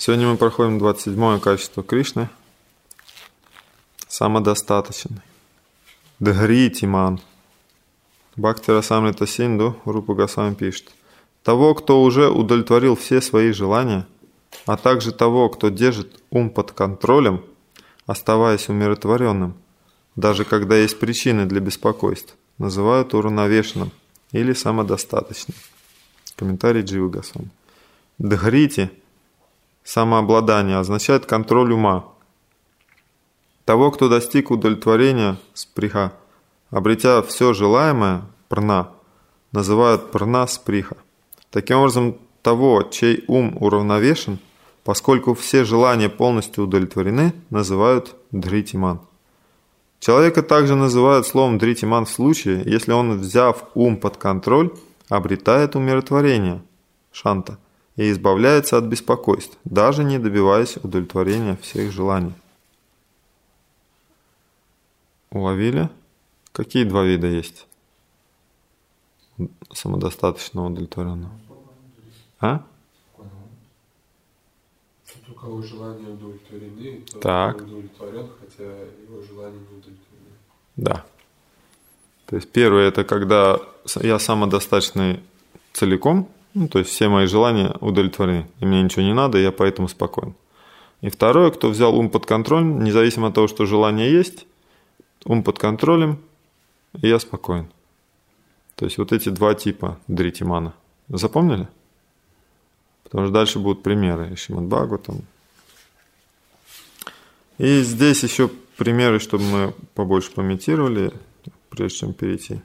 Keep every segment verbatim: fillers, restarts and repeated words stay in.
Сегодня мы проходим двадцать седьмое качество Кришны. Самодостаточный. Дхритиман. Бхакти Расамрита Синду Рупа Госвами пишет: того, кто уже удовлетворил все свои желания, а также того, кто держит ум под контролем, оставаясь умиротворенным, даже когда есть причины для беспокойств, называют уравновешенным или самодостаточным. Комментарий Дживы Госвами. Дхрити, самообладание, означает контроль ума. Того, кто достиг удовлетворения сприха, обретя все желаемое, прна, называют прна сприха. Таким образом, того, чей ум уравновешен, поскольку все желания полностью удовлетворены, называют дхритиман. Человека также называют словом дхритиман в случае, если он, взяв ум под контроль, обретает умиротворение, шанта, и избавляется от беспокойств, даже не добиваясь удовлетворения всех желаний. Уловили? Какие два вида есть самодостаточного удовлетворенного? А? У кого желания удовлетворены, тот так. удовлетворен, хотя его желания не удовлетворены. Да. То есть первое, это когда я самодостаточный целиком, ну, то есть все мои желания удовлетворены, и мне ничего не надо, и я поэтому спокоен. И второе, кто взял ум под контроль, независимо от того, что желание есть, ум под контролем, и я спокоен. То есть вот эти два типа дхритимана. Запомнили? Потому что дальше будут примеры. Шримад Бхагаватам. И здесь еще примеры, чтобы мы побольше помедитировали, прежде чем перейти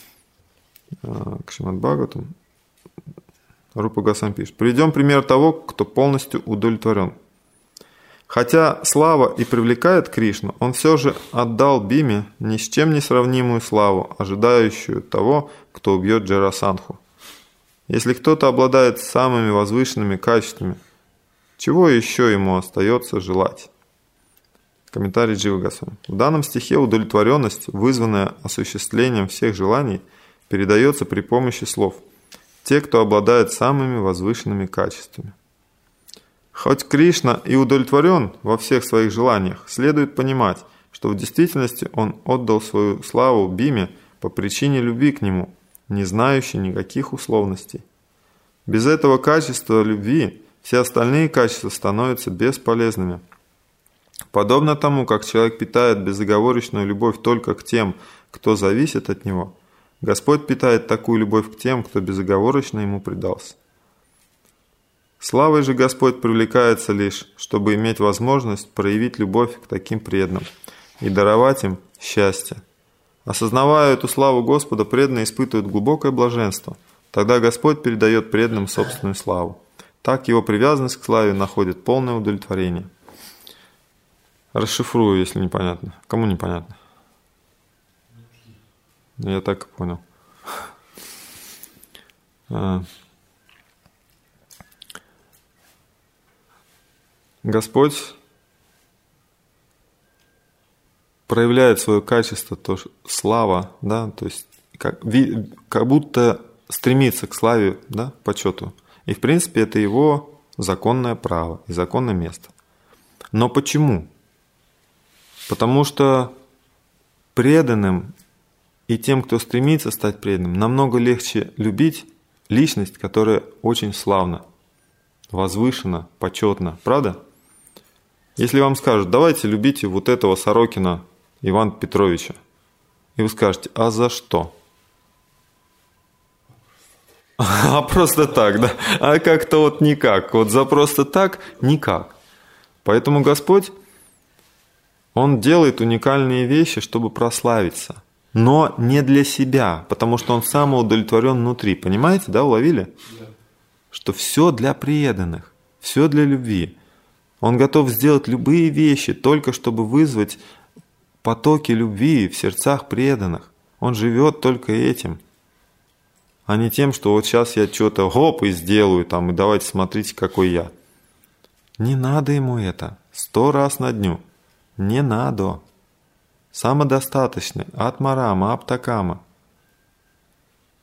к Шримад Бхагаватам. Рупа Госвами пишет: приведем пример того, кто полностью удовлетворен. Хотя слава и привлекает Кришну, он все же отдал Биме ни с чем не сравнимую славу, ожидающую того, кто убьет Джарасандху. Если кто-то обладает самыми возвышенными качествами, чего еще ему остается желать? Комментарий Дживы Госвами. В данном стихе удовлетворенность, вызванная осуществлением всех желаний, передается при помощи слов «те, кто обладает самыми возвышенными качествами». Хоть Кришна и удовлетворен во всех своих желаниях, следует понимать, что в действительности он отдал свою славу Биме по причине любви к нему, не знающей никаких условностей. Без этого качества любви все остальные качества становятся бесполезными. Подобно тому, как человек питает безоговорочную любовь только к тем, кто зависит от него, Господь питает такую любовь к тем, кто безоговорочно ему предался. Славой же Господь привлекается лишь, чтобы иметь возможность проявить любовь к таким преданным и даровать им счастье. Осознавая эту славу Господа, преданные испытывают глубокое блаженство. Тогда Господь передает преданным собственную славу. Так его привязанность к славе находит полное удовлетворение. Расшифрую, если непонятно. Кому непонятно? Я так и понял. Господь проявляет свое качество, то слава, да, то есть как, как будто стремится к славе, да, почету. И в принципе это его законное право и законное место. Но почему? Потому что преданным и тем, кто стремится стать преданным, намного легче любить личность, которая очень славна, возвышена, почетна. Правда? Если вам скажут: давайте любите вот этого Сорокина Ивана Петровича, и вы скажете: а за что? А просто так, да? А как-то вот никак. Вот за просто так никак. Поэтому Господь, Он делает уникальные вещи, чтобы прославиться. Но не для себя, потому что Он самоудовлетворен внутри. Понимаете, да, уловили? Да. Что все для преданных, все для любви. Он готов сделать любые вещи, только чтобы вызвать потоки любви в сердцах преданных. Он живет только этим, а не тем, что вот сейчас я что-то гоп и сделаю, там, и давайте смотрите, какой я. Не надо ему это. Сто раз на дню. Не надо. Самодостаточный. Атмарама, Аптакама.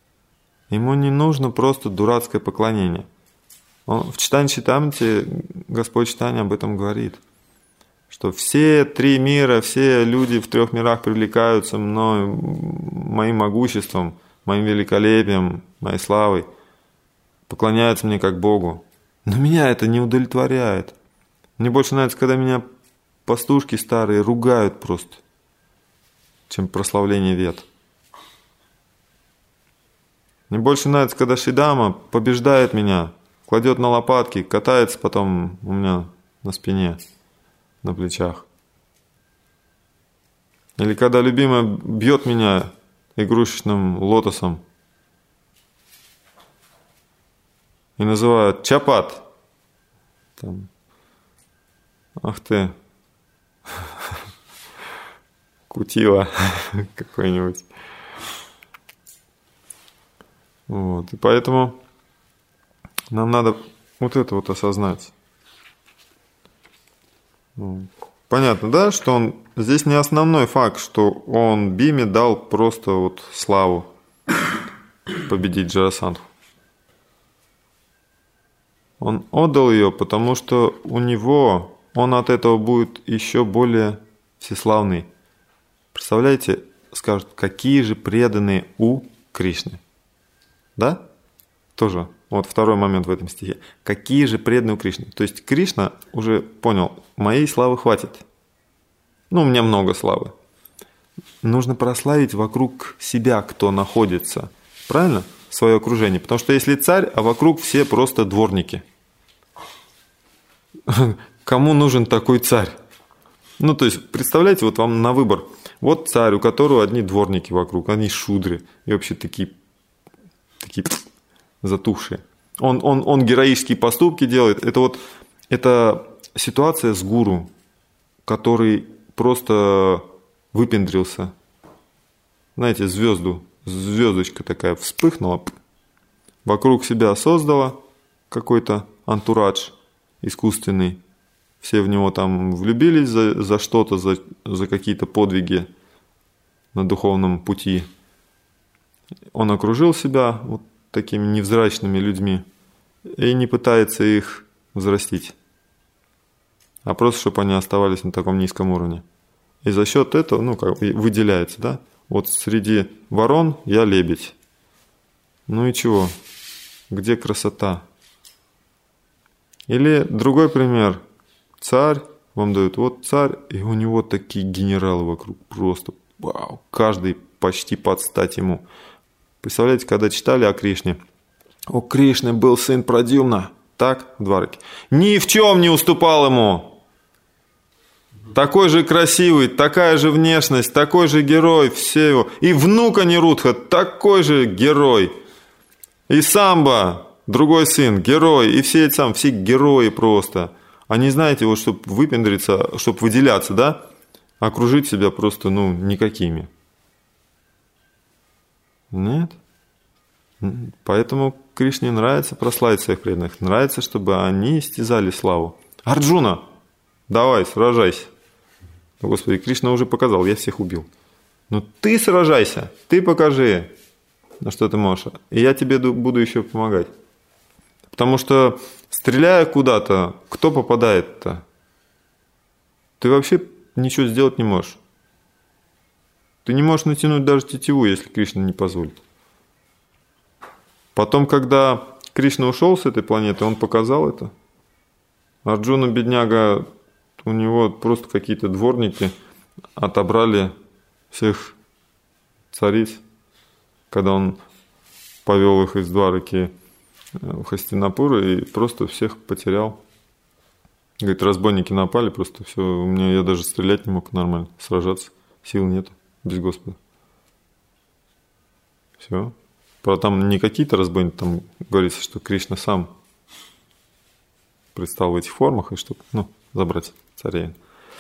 Ему не нужно просто дурацкое поклонение. Он, в Читане Читамрите Господь Чайтанья об этом говорит, что все три мира, все люди в трех мирах привлекаются мной, моим могуществом, моим великолепием, моей славой, поклоняются мне как Богу. Но меня это не удовлетворяет. Мне больше нравится, когда меня пастушки старые ругают просто, чем прославление Вед. Мне больше нравится, когда Шидама побеждает меня, кладет на лопатки, катается потом у меня на спине, на плечах. Или когда любимая бьет меня игрушечным лотосом и называют чапат. Там. Ах ты, кутила какой-нибудь. Вот. И поэтому нам надо вот это вот осознать. Понятно, да, что он здесь не основной факт, что он Биме дал просто вот славу победить Джарасандху. Он отдал ее, потому что у него, он от этого будет еще более всеславный. Представляете, скажут, какие же преданные у Кришны. Да? Тоже. Вот второй момент в этом стихе. Какие же преданные у Кришны. То есть Кришна уже понял, моей славы хватит. Ну, у меня много славы. Нужно прославить вокруг себя, кто находится. Правильно? Свое окружение. Потому что если царь, а вокруг все просто дворники. Кому нужен такой царь? Ну, то есть, представляете, вот вам на выбор. Вот царь, у которого одни дворники вокруг, они шудры. И вообще такие, такие затухшие. Он, он, он героические поступки делает. Это вот это ситуация с гуру, который просто выпендрился. Знаете, звезду, звездочка такая вспыхнула, вокруг себя создала какой-то антурадж искусственный. Все в него там влюбились за, за что-то, за, за какие-то подвиги на духовном пути. Он окружил себя вот такими невзрачными людьми и не пытается их взрастить, а просто, чтобы они оставались на таком низком уровне. И за счет этого, ну, как выделяется, да? Вот среди ворон я лебедь. Ну и чего? Где красота? Или другой пример. Царь, вам дают, вот царь, и у него такие генералы вокруг, просто вау, каждый почти под стать ему. Представляете, когда читали о Кришне, у Кришны был сын Прадьюмна, так, в Двараке, ни в чем не уступал ему. Такой же красивый, такая же внешность, такой же герой, все его. И внук Анирудха, такой же герой. И Самба, другой сын, герой, и все эти сам, все герои просто. А не знаете, вот, чтобы выпендриться, чтобы выделяться, да, окружить себя просто, ну, никакими. Нет. Поэтому Кришне нравится прославить своих преданных. Нравится, чтобы они истязали славу. Арджуна, давай, сражайся. Господи, Кришна уже показал, я всех убил. Но ты сражайся, ты покажи, на что ты можешь. И я тебе буду еще помогать. Потому что, стреляя куда-то, кто попадает-то? Ты вообще ничего сделать не можешь. Ты не можешь натянуть даже тетиву, если Кришна не позволит. Потом, когда Кришна ушел с этой планеты, он показал это. Арджуна, бедняга, у него просто какие-то дворники отобрали всех цариц, когда он повел их из Двараки в Хастинапур и просто всех потерял. Говорит, разбойники напали, просто все, у меня я даже стрелять не мог нормально, сражаться, сил нет без Господа. Все. Правда, там не какие-то разбойники, там говорится, что Кришна сам предстал в этих формах, и чтобы, ну, забрать царей.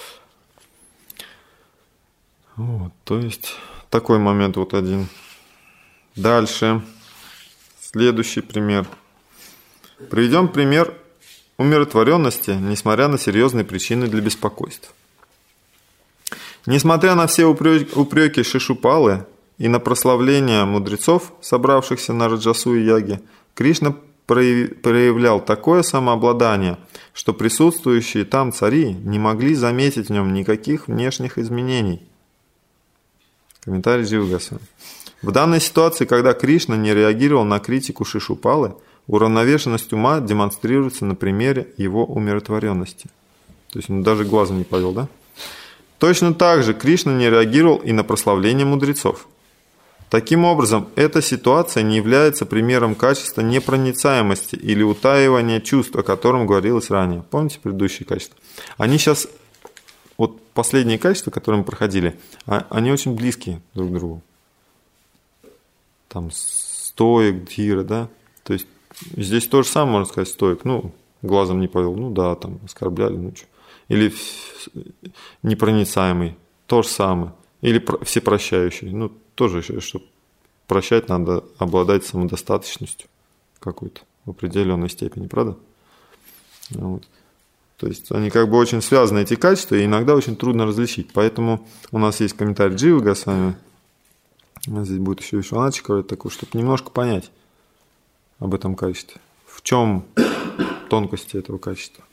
Вот, то есть такой момент вот один. Дальше. Следующий пример. Приведем пример умиротворенности, несмотря на серьезные причины для беспокойства. Несмотря на все упреки Шишупалы и на прославление мудрецов, собравшихся на Раджасуе яге, Кришна проявлял такое самообладание, что присутствующие там цари не могли заметить в нем никаких внешних изменений. Комментарий Дживы Госвами. В данной ситуации, когда Кришна не реагировал на критику Шишупалы, уравновешенность ума демонстрируется на примере его умиротворенности. То есть он даже глазом не повел, да? Точно так же Кришна не реагировал и на прославление мудрецов. Таким образом, эта ситуация не является примером качества непроницаемости или утаивания чувств, о котором говорилось ранее. Помните предыдущие качества? Они сейчас, вот последние качества, которые мы проходили, они очень близкие друг к другу. Там стоик, дхира, да? То есть здесь то же самое, можно сказать, стоик. Ну, глазом не повел, ну да, там оскорбляли, ну что. Или непроницаемый, то же самое. Или всепрощающий, ну тоже, чтобы прощать, надо обладать самодостаточностью какой-то в определенной степени, правда? Вот. То есть они как бы очень связаны, эти качества, и иногда очень трудно различить. Поэтому у нас есть комментарий Дживы Госвами. Здесь будет еще Вишваначи говорить такой, чтобы немножко понять об этом качестве. В чем тонкости этого качества?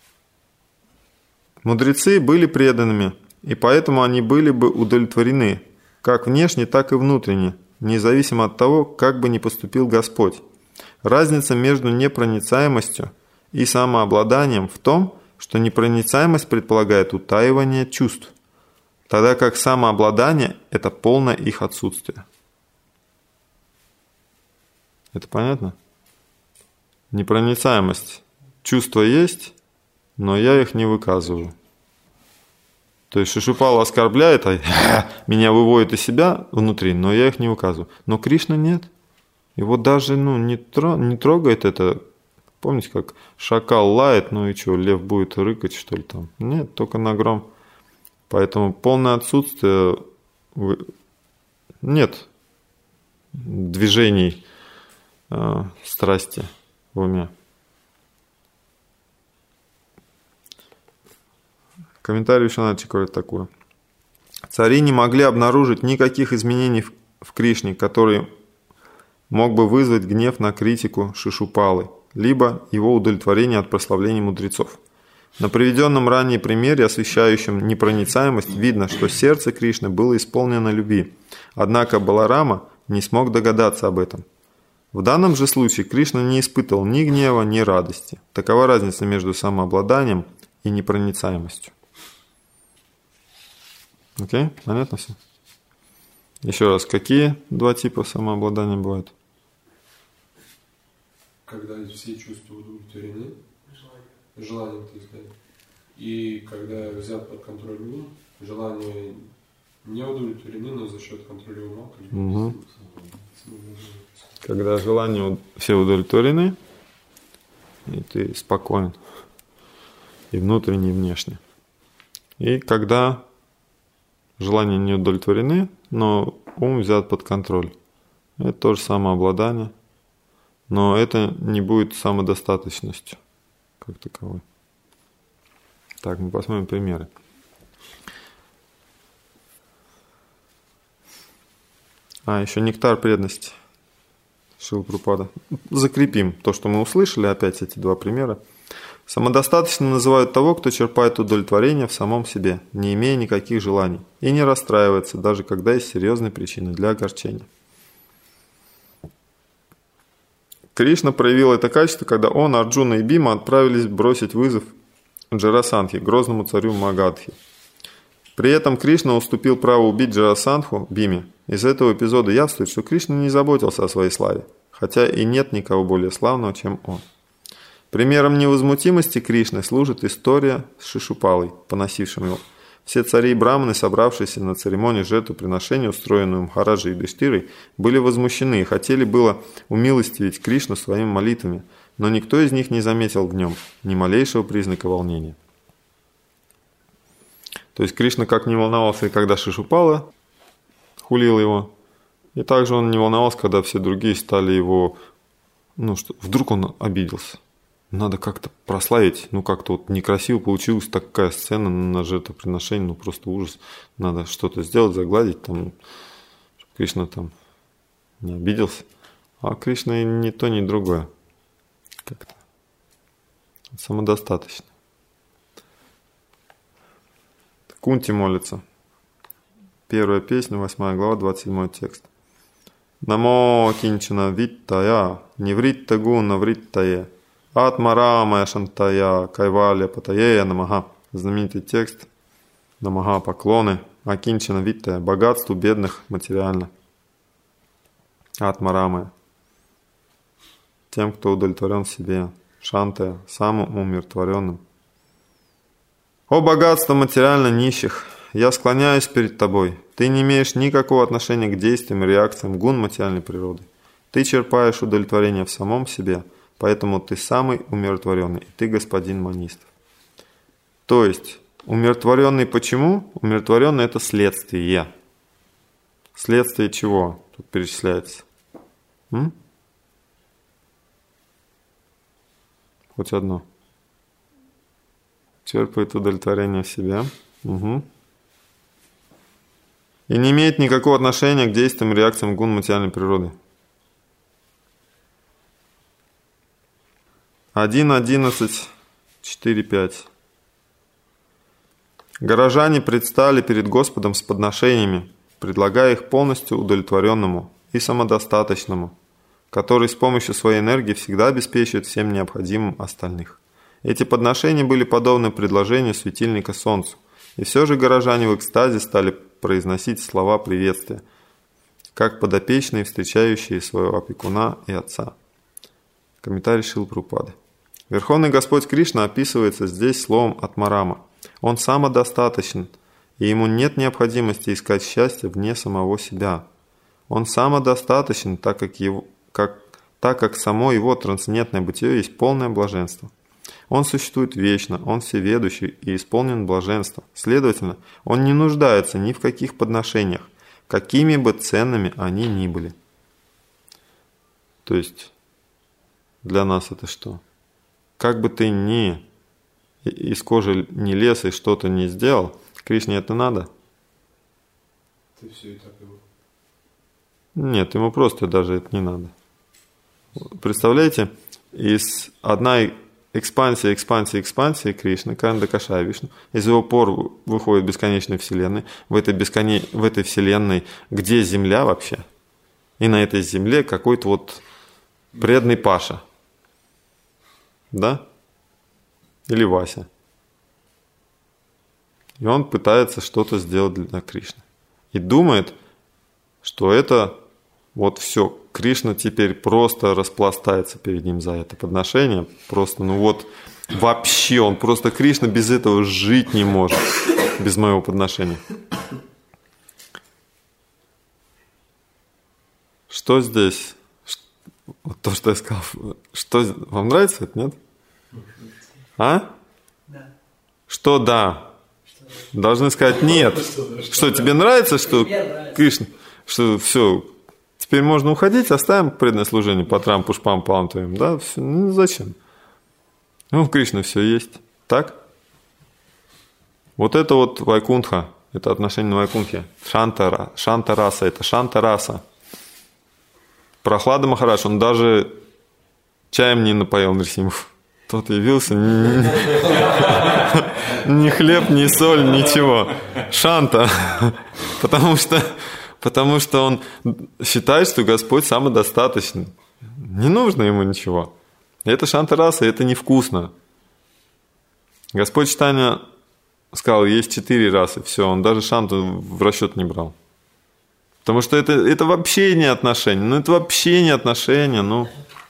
Мудрецы были преданными, и поэтому они были бы удовлетворены, как внешне, так и внутренне, независимо от того, как бы ни поступил Господь. Разница между непроницаемостью и самообладанием в том, что непроницаемость предполагает утаивание чувств, тогда как самообладание – это полное их отсутствие. Это понятно? Непроницаемость. Чувства есть, но я их не выказываю. То есть Шишупала оскорбляет, а меня выводит из себя внутри, но я их не выказываю. Но Кришна нет. Его даже ну, не, тро, не трогает это. Помните, как шакал лает, ну и что, лев будет рыкать, что ли там? Нет, только на гром. Поэтому полное отсутствие, нет движений э, страсти в уме. Комментарий Вишваначи говорит такое. Цари не могли обнаружить никаких изменений в Кришне, который мог бы вызвать гнев на критику Шишупалы, либо его удовлетворение от прославления мудрецов. На приведенном ранее примере, освещающем непроницаемость, видно, что сердце Кришны было исполнено любви. Однако Баларама не смог догадаться об этом. В данном же случае Кришна не испытывал ни гнева, ни радости. Такова разница между самообладанием и непроницаемостью. Окей? Понятно все? Еще раз, какие два типа самообладания бывают? Когда все чувства удовлетворены, желание, так сказать, и когда взят под контроль ум, желания не удовлетворены, но за счет контроля ума. Угу. Когда желания все удовлетворены, и ты спокоен, и внутренне, и внешне. И когда желания не удовлетворены, но ум взят под контроль. Это тоже самообладание, но это не будет самодостаточностью как таковой. Так, мы посмотрим примеры. А, еще нектар преданности. Шрила Прабхупада. Закрепим то, что мы услышали, опять эти два примера. Самодостаточно называют того, кто черпает удовлетворение в самом себе, не имея никаких желаний, и не расстраивается, даже когда есть серьезные причины для огорчения. Кришна проявил это качество, когда он, Арджуна и Бима отправились бросить вызов Джарасандхе, грозному царю Магадхи. При этом Кришна уступил право убить Джарасандху Биме. Из этого эпизода явствует, что Кришна не заботился о своей славе, хотя и нет никого более славного, чем он. Примером невозмутимости Кришны служит история с Шишупалой, поносившим его. Все цари и браманы, собравшиеся на церемонию жертвоприношения, устроенную Махараджей и Юдхиштирой, были возмущены и хотели было умилостивить Кришну своими молитвами, но никто из них не заметил в нем ни малейшего признака волнения. То есть Кришна как не волновался, когда Шишупала хулил его, и также он не волновался, когда все другие стали его, ну что, вдруг он обиделся. Надо как-то прославить, ну как-то вот некрасиво получилась такая сцена на жертвоприношении, ну просто ужас. Надо что-то сделать, загладить, там, чтобы Кришна там не обиделся. А Кришна ни то, ни другое. как-то самодостаточный. Кунти молится. Первая песня, восьмая глава, двадцать седьмой текст. Намо кинчана виттая, невритта гуна вриттае, атмарамая шантая, кайваля патае намага. Знаменитый текст. Намага, поклоны. Акинчана виттая, богатству бедных материально. Атмарамая. Тем, кто удовлетворен в себе. Шантая, самым умиротворенным. О богатство материально нищих! Я склоняюсь перед тобой. Ты не имеешь никакого отношения к действиям и реакциям гун материальной природы. Ты черпаешь удовлетворение в самом себе, поэтому ты самый умиротворенный, и ты господин монистов. То есть, умиротворенный почему? Умиротворенный – это следствие. Следствие чего? Тут перечисляется. М? Хоть одно. Черпает удовлетворение в себе. Угу. И не имеет никакого отношения к действиям и реакциям гун материальной природы. один, одиннадцать, четыре, пять. Горожане предстали перед Господом с подношениями, предлагая их полностью удовлетворенному и самодостаточному, который с помощью своей энергии всегда обеспечивает всем необходимым остальных. Эти подношения были подобны предложению светильника солнцу, и все же горожане в экстазе стали произносить слова приветствия, как подопечные, встречающие своего опекуна и отца. Комментарий Шрилы Прабхупады. Верховный Господь Кришна описывается здесь словом «атмарама». Он самодостаточен, и ему нет необходимости искать счастье вне самого себя. Он самодостаточен, так как, его, как, так как само его трансцендентное бытие есть полное блаженство. Он существует вечно, он всеведущий и исполнен блаженства. Следовательно, он не нуждается ни в каких подношениях, какими бы ценными они ни были. То есть, для нас это что? Как бы ты ни из кожи не лез и что-то не сделал, Кришне это надо? Ты все и так его. Нет, ему просто даже это не надо. Представляете, из одной экспансии, экспансии, экспансии Кришны, Каранда Кашая Вишну, из его пор выходит бесконечная вселенная, в этой, бесконе... в этой вселенной, где Земля вообще, и на этой Земле какой-то вот преданный Паша. Да? Или Вася. И он пытается что-то сделать для Кришны. И думает, что это вот все, Кришна теперь просто распластается перед ним за это подношение. Просто, ну вот, вообще, он просто, Кришна без этого жить не может, без моего подношения. Что здесь? Вот то, что я сказал. Что, вам нравится это, нет? А? Да. Что да? Должны сказать нет. Что, тебе нравится, что Кришна, что все, теперь можно уходить, оставим преданное служение по трам, пушпам, палам твоим, да? Все, ну зачем? Ну, в Кришне все есть. Так? Вот это вот вайкунтха, это отношение на вайкунтхе. Шантара, шантараса, это шантараса. Прохлада Махарадж, он даже чаем не напоил Нрсимху. Тот явился, ни хлеб, ни соль, ничего. Шанта. Потому что, потому что он считает, что Господь самодостаточный. Не нужно ему ничего. Это шанта-раса, это невкусно. Господь Чайтанья сказал, есть четыре расы. Все, он даже шанту в расчет не брал. Потому что это, это вообще не отношения. Ну, это вообще не отношения, ну...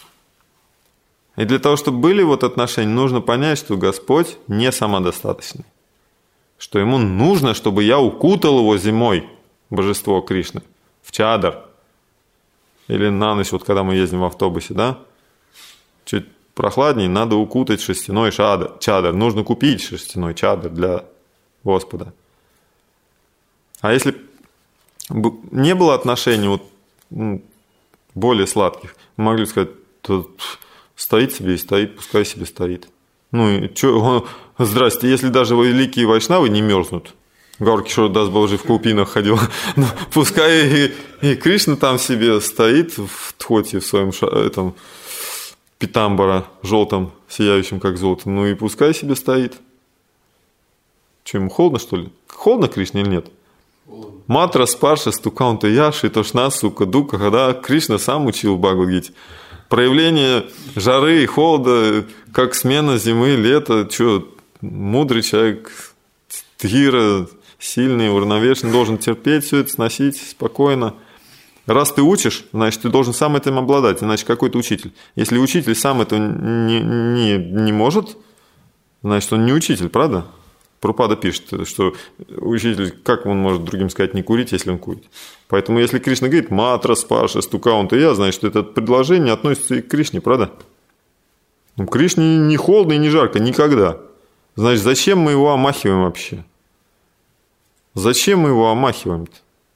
И для того, чтобы были вот отношения, нужно понять, что Господь не самодостаточный. Что Ему нужно, чтобы я укутал Его зимой, Божество Кришны, в чадр. Или на ночь, вот когда мы ездим в автобусе, да? Чуть прохладнее, надо укутать шерстяной чадр. чадр. Нужно купить шерстяной чадр для Господа. А если не было отношений вот, ну, более сладких, мы могли сказать, тут... Стоит себе и стоит, пускай себе стоит. Ну и что, здрасте, если даже великие вайшнавы не мерзнут, Гаур Кишор Дас Баджи в купинах ходил, ну, пускай и, и Кришна там себе стоит в тхоте, в своем этом питамбара желтым, сияющим как золото. Ну и пускай себе стоит. Что, ему холодно, что ли? Холодно Кришне или нет? Холодно. Матра, Спарша, Стукаунта, Яши, Тошна, Сука, Дука, когда Кришна сам учил в Бхагавад-гите. Проявление жары и холода, как смена зимы, лета. Что, мудрый человек, тхира, сильный, уравновешенный, должен терпеть все это, сносить спокойно. Раз ты учишь, значит, ты должен сам этим обладать, иначе какой ты учитель. Если учитель сам этого не, не, не может, значит, он не учитель, правда? Прабхупада пишет, что учитель, как он может другим сказать не курить, если он курит. Поэтому, если Кришна говорит матра, спарша, стукаунта, я, значит, это предложение относится и к Кришне, правда? Ну, Кришне не холодно и не жарко никогда. Значит, зачем мы его омахиваем вообще? Зачем мы его омахиваем-то?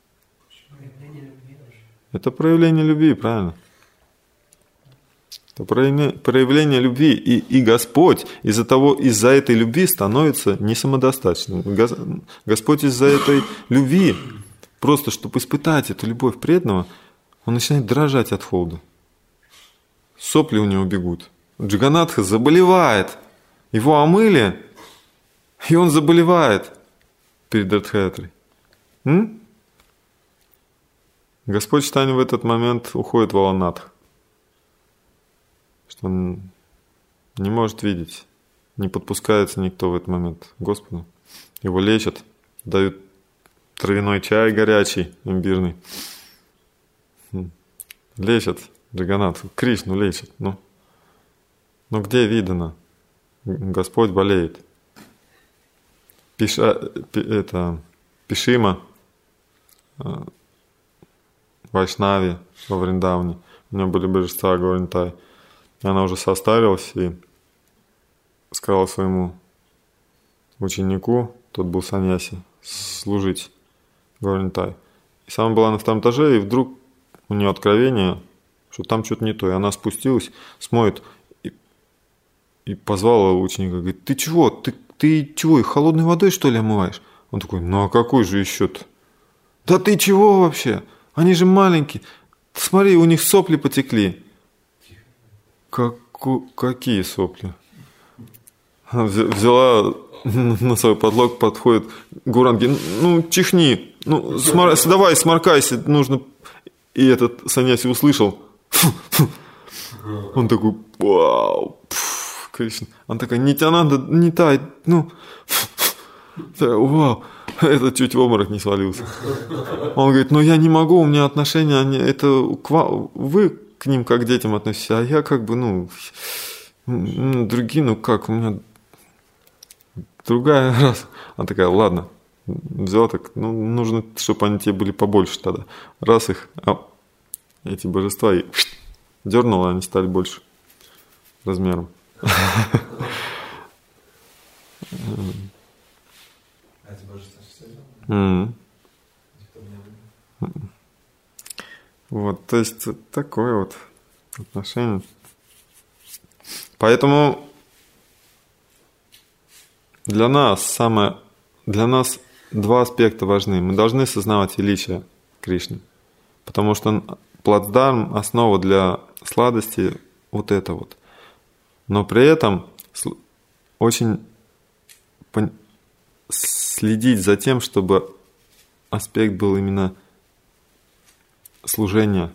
Это проявление любви, правильно? Это проявление, проявление любви. И, и Господь из-за того, из-за этой любви становится не самодостаточным. Господь из-за этой любви, просто чтобы испытать эту любовь преданного, он начинает дрожать от холода. Сопли у него бегут. Джаганатха заболевает. Его омыли, и он заболевает перед Радхаятрой. М? Господь Чайтанья в этот момент уходит в Аланатх, что он не может видеть, не подпускается никто в этот момент к Господу. Его лечат, дают травяной чай горячий, имбирный. Лечат Джаганатху, Кришну лечат. Ну, ну где видано? Господь болеет. Пиша, это, Пишима, Вайшнави во Вриндавне. У нее были божества Гауринтай. Она уже состарилась и сказала своему ученику, тот был саньяси, служить Гауринтай. И сама была на втором этаже, и вдруг у нее откровение, что там что-то не то. И она спустилась, смотрит и, и позвала ученика, говорит, ты чего, ты, ты чего, их холодной водой что ли омываешь? Он такой, ну а какой же еще-то? Да ты чего вообще? Они же маленькие. Смотри, у них сопли потекли. Как, какие сопли? Взяла на свой подлог, подходит Гуранги. Ну, чихни. Ну, смор... давай, сморкайся. Нужно... И этот саньяси услышал. Он такой, вау. Кришна. Он такой, не тебя надо, не тай. Ну, вау. Этот чуть в обморок не свалился. Он говорит, ну я не могу, у меня отношения, они, это к вам, вы к ним как к детям относитесь, а я как бы, ну, другие, ну как, у меня другая раз. Она такая, ладно, взяла так, ну нужно, чтобы они тебе были побольше тогда. Раз их, а, эти божества, и дернула, они стали больше размером. Mm. Вот, то есть такое вот отношение. Поэтому для нас самое, для нас два аспекта важны. Мы должны сознавать величие Кришны, потому что плацдарм, основа для сладости вот это вот. Но при этом очень следить за тем, чтобы аспект был именно служения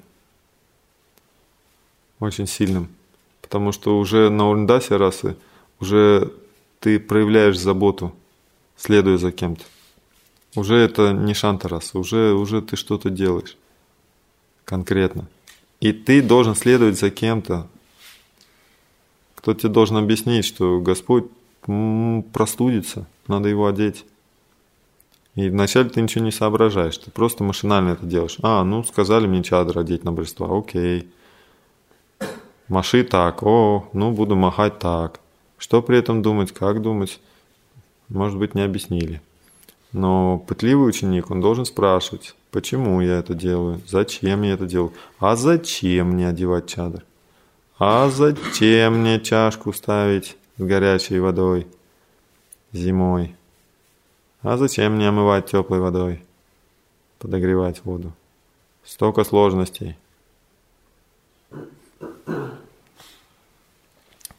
очень сильным. Потому что уже на Урндасе расы уже ты проявляешь заботу, следуя за кем-то. Уже это не шанта раса, уже, уже ты что-то делаешь конкретно. И ты должен следовать за кем-то. Кто тебе должен объяснить, что Господь простудится, надо его одеть. И вначале ты ничего не соображаешь, ты просто машинально это делаешь. А, ну сказали мне чадр одеть на божества, окей. Маши так, о, ну буду махать так. Что при этом думать, как думать, может быть, не объяснили. Но пытливый ученик, он должен спрашивать, почему я это делаю, зачем я это делаю, а зачем мне одевать чадр, а зачем мне чашку ставить с горячей водой зимой, а зачем мне омывать теплой водой, подогревать воду. Столько сложностей.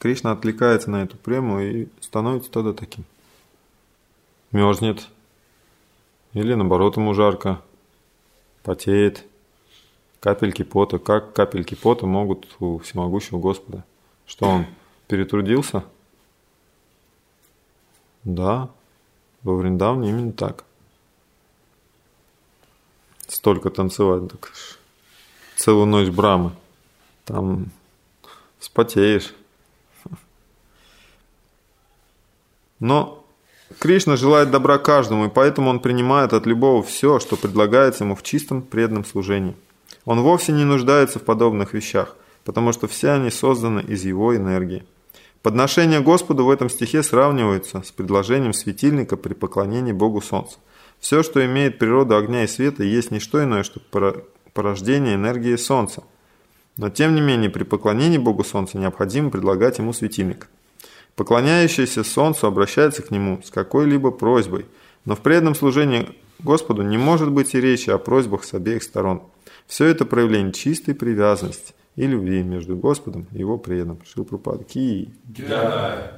Кришна отвлекается на эту прему и становится тогда таким. Мерзнет. Или наоборот ему жарко. Потеет. Капельки пота. Как капельки пота могут у всемогущего Господа? Что он перетрудился? Да, во Вриндаване именно так. Столько танцевать, так целую ночь Брамы. Там вспотеешь. Но Кришна желает добра каждому, и поэтому он принимает от любого все, что предлагается ему в чистом преданном служении. Он вовсе не нуждается в подобных вещах, потому что все они созданы из его энергии. Подношение Господу в этом стихе сравнивается с предложением светильника при поклонении Богу Солнца. Все, что имеет природу огня и света, есть не что иное, что порождение энергии Солнца. Но тем не менее, при поклонении Богу Солнца необходимо предлагать ему светильник. Поклоняющийся Солнцу обращается к нему с какой-либо просьбой, но в преданном служении Господу не может быть и речи о просьбах с обеих сторон. Все это проявление чистой привязанности и любви между Господом и его преданным. Шрила Прабхупада ки. То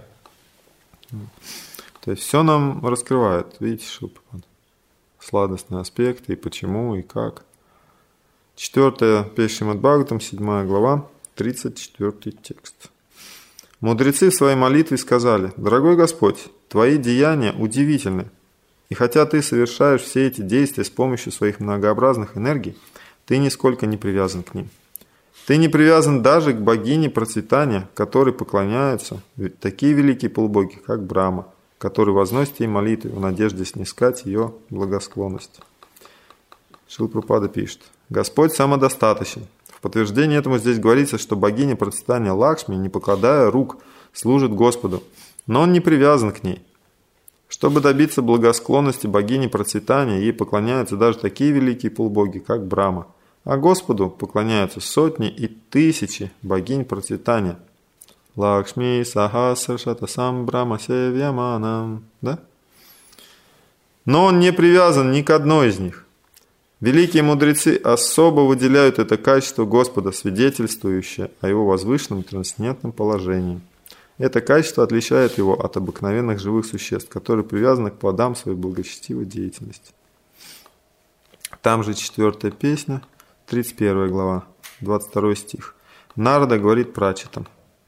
есть все нам раскрывает, видите, Шрила Прабхупада. Сладостные аспекты, и почему, и как. Четвертая песня Шримад Бхагаватам, седьмая глава, тридцать четвёртый текст. Мудрецы в своей молитве сказали: «Дорогой Господь, Твои деяния удивительны, и хотя Ты совершаешь все эти действия с помощью своих многообразных энергий, Ты нисколько не привязан к ним. Ты не привязан даже к богине процветания, которой поклоняются такие великие полубоги, как Брахма, который возносит ей молитвы в надежде снискать ее благосклонность». Шрила Прабхупада пишет: «Господь самодостаточен. В подтверждение этому здесь говорится, что богиня процветания Лакшми, не покладая рук, служит Господу, но он не привязан к ней. Чтобы добиться благосклонности богини процветания, ей поклоняются даже такие великие полубоги, как Брахма, а Господу поклоняются сотни и тысячи богинь процветания. Лакшми сахасрашата самбрама севьяманам». Да? Но он не привязан ни к одной из них. Великие мудрецы особо выделяют это качество Господа, свидетельствующее о его возвышенном трансцендентном положении. Это качество отличает его от обыкновенных живых существ, которые привязаны к плодам своей благочестивой деятельности. Там же четвертая песня, тридцать первая глава, двадцать второй стих. Нарада говорит прачетам: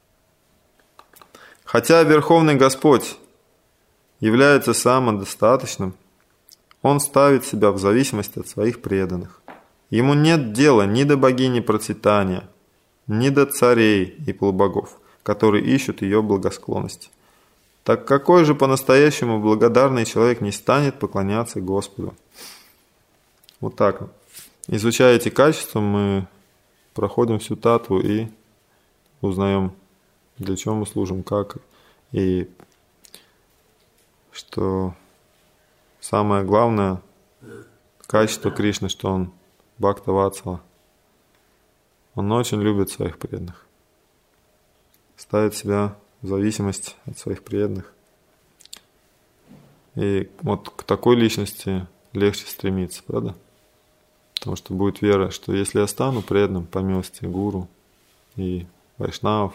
«Хотя Верховный Господь является самодостаточным, Он ставит себя в зависимости от своих преданных. Ему нет дела ни до богини процветания, ни до царей и полубогов, которые ищут ее благосклонности. Так какой же по-настоящему благодарный человек не станет поклоняться Господу?» Вот так вот. Изучая эти качества, мы проходим всю татву и узнаем, для чего мы служим, как, и что самое главное качество Кришны, что он Бхакта Ватсала. Он очень любит своих преданных, ставит себя в зависимость от своих преданных. И вот к такой личности легче стремиться, правда? Потому что будет вера, что если я стану преданным по милости гуру и вайшнавов,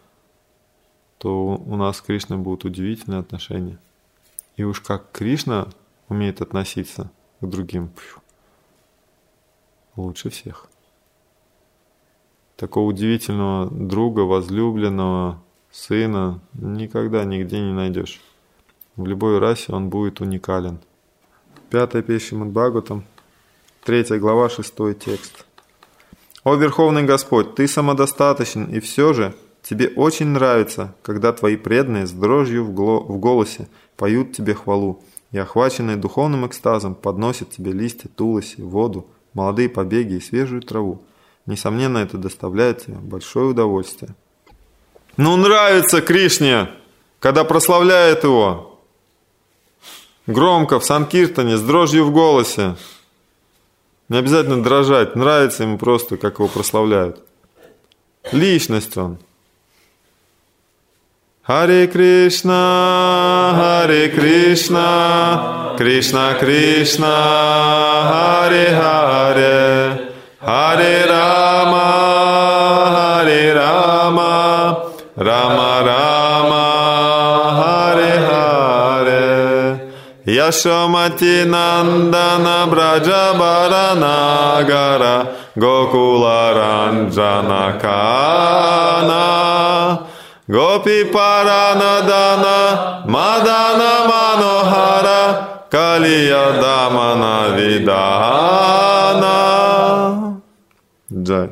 то у нас с Кришной будут удивительные отношения. И уж как Кришна умеет относиться к другим, лучше всех. Такого удивительного друга, возлюбленного, сына никогда нигде не найдешь. В любой расе он будет уникален. Пятая песня Шримад Бхагаватам, третья глава, шестой текст. «О Верховный Господь, Ты самодостаточен, и все же Тебе очень нравится, когда Твои преданные с дрожью в голосе поют Тебе хвалу, и, охваченные духовным экстазом, подносят Тебе листья туласи, воду, молодые побеги и свежую траву. Несомненно, это доставляет Тебе большое удовольствие». Ну, нравится Кришне, когда прославляет Его громко в санкиртане, с дрожью в голосе. Не обязательно дрожать, нравится ему просто, как его прославляют. Личность он. Харе Кришна, Харе Кришна, Кришна Кришна, Харе Харе, Харе Рама, Харе Рама, Рама Рама Харе Харе Яшомати Нандана Браджа Баранагара Гокула Ранджана Кана Гопи Паранадана Мадана Манохара Калия Дамана Видана. Джай.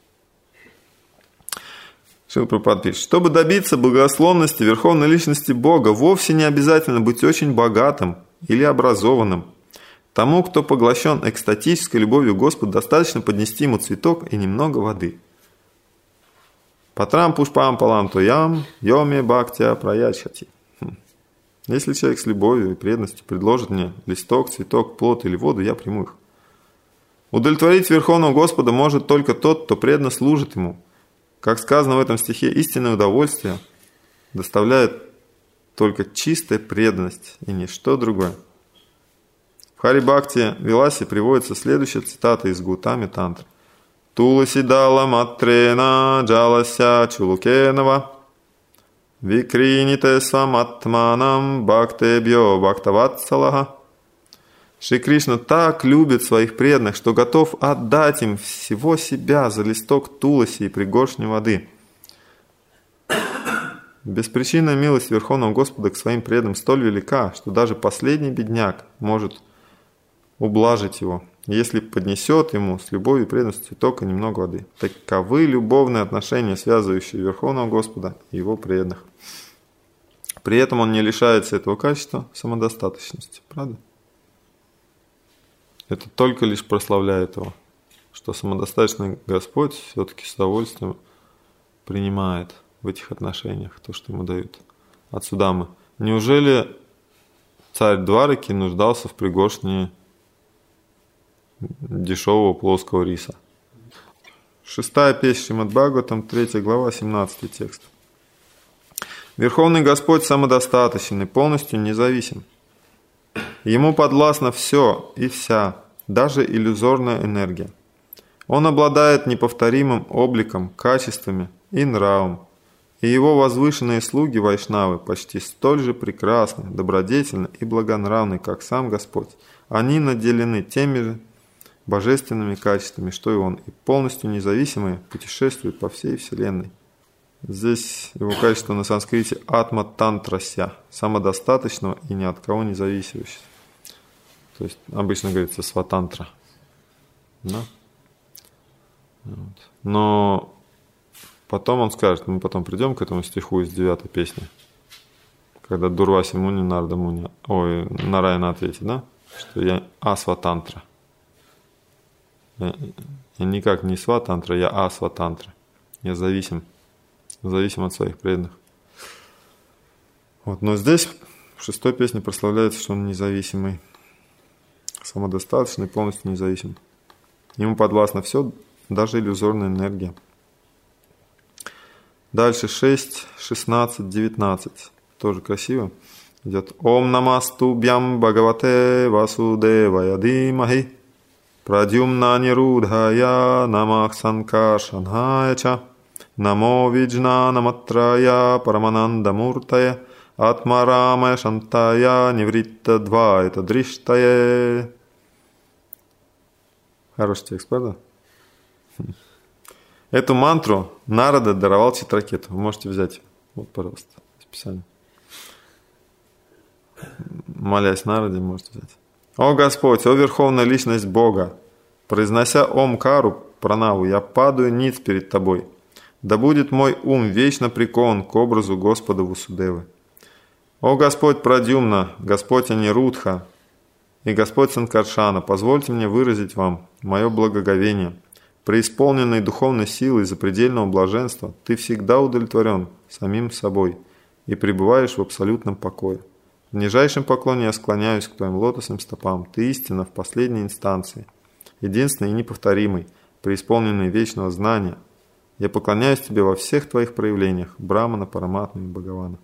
Шрила Прабхупада пишет: чтобы добиться благословности Верховной Личности Бога, вовсе не обязательно быть очень богатым или образованным. Тому, кто поглощен экстатической любовью к Господу, достаточно поднести ему цветок и немного воды. Патрам пушпам палам тоям, йоме бхактя праячхати. Если человек с любовью и преданностью предложит мне листок, цветок, плод или воду, я приму их. Удовлетворить Верховного Господа может только тот, кто преданно служит Ему. Как сказано в этом стихе, истинное удовольствие доставляет только чистая преданность и ничто другое. В Хари Бхакти Виласе приводится следующая цитата из Гаутами Тантры. Туласи дала матрена джалася чулукенова викрините саматманам бхактебьо бхактаватсалаха. Шри Кришна так любит своих преданных, что готов отдать им всего себя за листок туласи и пригоршню воды. Беспричинная милость Верховного Господа к своим преданным столь велика, что даже последний бедняк может ублажить его, если поднесет ему с любовью и преданностью цветок и немного воды. Таковы любовные отношения, связывающие Верховного Господа и его преданных. При этом он не лишается этого качества самодостаточности. Правда? Это только лишь прославляет его, что самодостаточный Господь все-таки с удовольствием принимает в этих отношениях то, что ему дают. От Судамы. Неужели царь Двараки нуждался в пригоршне дешевого плоского риса? Шестая песня Шримад Бхагаватам, третья глава, семнадцатый текст. Верховный Господь самодостаточен и полностью независим. Ему подвластно все и вся, даже иллюзорная энергия. Он обладает неповторимым обликом, качествами и нравом, и его возвышенные слуги Вайшнавы почти столь же прекрасны, добродетельны и благонравны, как сам Господь. Они наделены теми же божественными качествами, что и Он, и полностью независимые путешествуют по всей Вселенной. Здесь его качество на санскрите атма тантрася, самодостаточного и ни от кого не зависящего. То есть обычно говорится сватантра. Да? Вот. Но потом он скажет, мы потом придем к этому стиху из девятой песни, когда Дурваси Муни, Нарда Муни, ой, Нараяна ответит, да? Что я асватантра. Я, я никак не сватантра, я асватантра. Я зависим. Зависим от своих преданных. Вот. Но здесь в шестой песне прославляется, что он независимый, самодостаточный, полностью независим. Ему подвластно все, даже иллюзорная энергия. Дальше шесть, шестнадцать, девятнадцать. Тоже красиво. Идет Ом намасту бьям бхагавате васудевая димахи прадюмна нирудхая намах санкаршанхая ча намо виджна наматрая парамананда муртая атмарамая шантая невритта два это дриштая. Хороший текст, правда? Эту мантру Нарада даровал Читракету. Вы можете взять. Вот, пожалуйста, списание. Молясь Нараде, можете взять. О Господь, о Верховная Личность Бога, произнося Омкару Пранаву, я падаю ниц перед Тобой. Да будет мой ум вечно прикован к образу Господа Васудевы. О Господь Прадюмна, Господь Анирудха и Господь Санкаршана, позвольте мне выразить вам мое благоговение. Преисполненный духовной силой запредельного блаженства, ты всегда удовлетворен самим собой и пребываешь в абсолютном покое. В нижайшем поклоне я склоняюсь к Твоим лотосным стопам. Ты истина в последней инстанции, единственный и неповторимый, преисполненный вечного знания. Я поклоняюсь Тебе во всех Твоих проявлениях, Брамана, Параматмы и Бхагавана.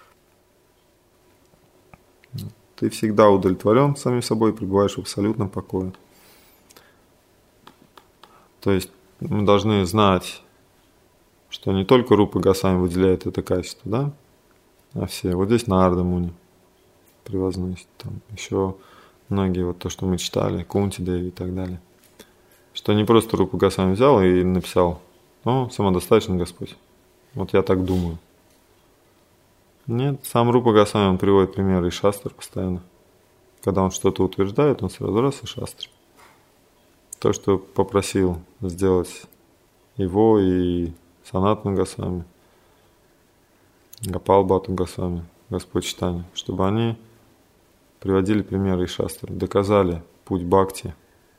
Ты всегда удовлетворен самим собой и пребываешь в абсолютном покое. То есть мы должны знать, что не только Рупа Госвами выделяет это качество, да, а все. Вот здесь Нарада Муни превозносит, там еще многие, вот то, что мы читали, Кунти Деви и так далее. Что не просто Рупа Госвами взял и написал: «О, самодостаточный Господь». Вот я так думаю. Нет, сам Рупа Госвами, он приводит примеры из шастр постоянно. Когда он что-то утверждает, он сразу раз и шастры. То, что попросил сделать его и Санатана Госвами, Гопал Бхатту Госвами, Господь Чайтанья, чтобы они приводили примеры из шастр, доказали путь бхакти,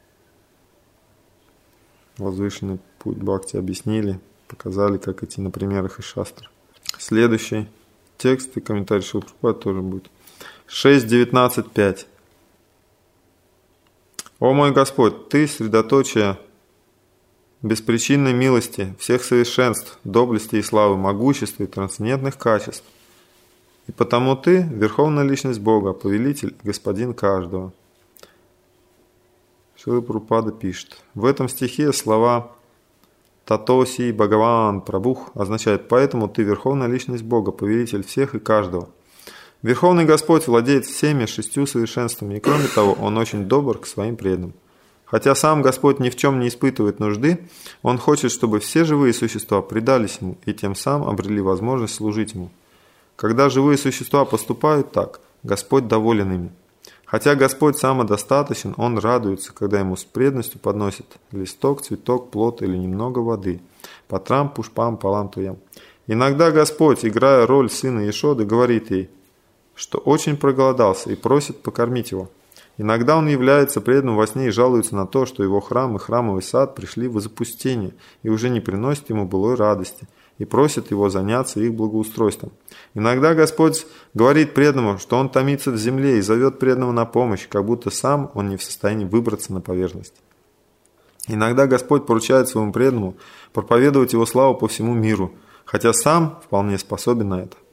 возвышенный путь бхакти, объяснили, показали, как идти на примерах из шастр. Следующий текст и комментарий Шрилы Прабхупады тоже будет. шесть девятнадцать пять. «О мой Господь, Ты средоточие беспричинной милости, всех совершенств, доблести и славы, могущества и трансцендентных качеств. И потому Ты – Верховная Личность Бога, Повелитель и Господин каждого». Шрила Прабхупада пишет: в этом стихе слова «Татоси Бхагаван Прабhuх» означает: «Поэтому Ты – Верховная Личность Бога, Повелитель всех и каждого». Верховный Господь владеет всеми шестью совершенствами, и кроме того, Он очень добр к своим преданным. Хотя сам Господь ни в чем не испытывает нужды, Он хочет, чтобы все живые существа предались Ему и тем самым обрели возможность служить Ему. Когда живые существа поступают так, Господь доволен ими. Хотя Господь самодостаточен, Он радуется, когда Ему с преданностью подносят листок, цветок, плод или немного воды. Патрам, пушпам, палам, туям. Иногда Господь, играя роль сына Ешоды, говорит ей, что очень проголодался и просит покормить его. Иногда он является преданным во сне и жалуется на то, что его храм и храмовый сад пришли в запустение и уже не приносят ему былой радости, и просит его заняться их благоустройством. Иногда Господь говорит преданному, что он томится в земле и зовет преданного на помощь, как будто сам он не в состоянии выбраться на поверхность. Иногда Господь поручает своему преданному проповедовать его славу по всему миру, хотя сам вполне способен на это.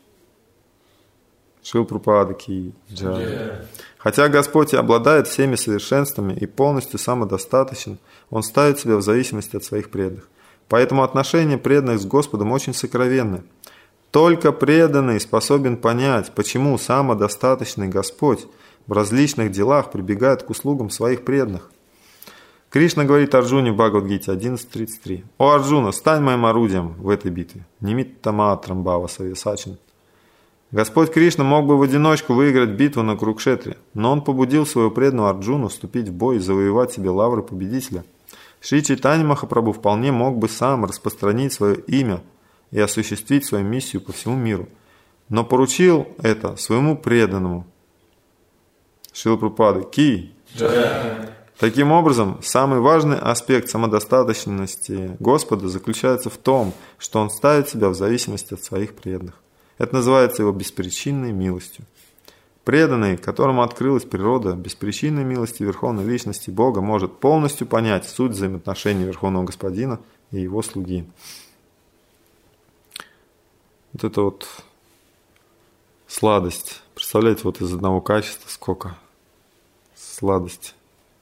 Шрила Прабхупада ки джай. Yeah. Хотя Господь и обладает всеми совершенствами и полностью самодостаточен, Он ставит себя в зависимости от своих преданных. Поэтому отношения преданных с Господом очень сокровенны. Только преданный способен понять, почему самодостаточный Господь в различных делах прибегает к услугам своих преданных. Кришна говорит Арджуне в Бхагавад-гите одиннадцать тридцать три. «О Арджуна, стань моим орудием в этой битве. Нимиттаматрам бхава савьясачин». Господь Кришна мог бы в одиночку выиграть битву на Курукшетре, но Он побудил своего преданного Арджуну вступить в бой и завоевать себе лавры победителя. Шри Чайтанья Махапрабху вполне мог бы сам распространить свое имя и осуществить свою миссию по всему миру, но поручил это своему преданному. Шрила Прабхупада ки. Таким образом, самый важный аспект самодостаточности Господа заключается в том, что Он ставит себя в зависимости от своих преданных. Это называется Его беспричинной милостью. Преданный, которому открылась природа беспричинной милости Верховной Личности Бога, может полностью понять суть взаимоотношений Верховного Господина и Его слуги. Вот это вот сладость. Представляете, вот из одного качества сколько сладости.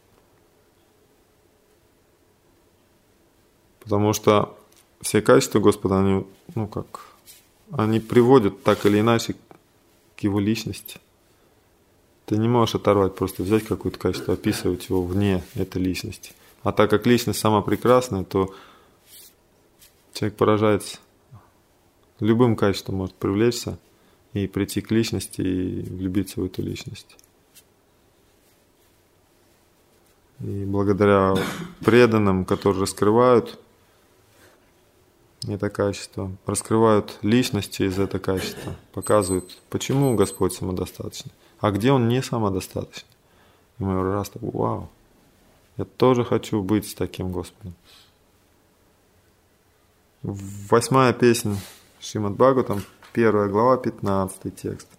Потому что все качества Господа, они, ну как, они приводят так или иначе к Его личности. Ты не можешь оторвать, просто взять какое-то качество, описывать его вне этой личности. А так как личность сама прекрасная, то человек поражается. Любым качеством может привлечься и прийти к личности и влюбиться в эту личность. И благодаря преданным, которые раскрывают это качество, раскрывают личности из этого качества, показывают, почему Господь самодостаточный, а где Он не самодостаточный. И мы раз так, вау, я тоже хочу быть с таким Господом. Восьмая песня Шримад Бхагаватам, первая глава, пятнадцатый текст.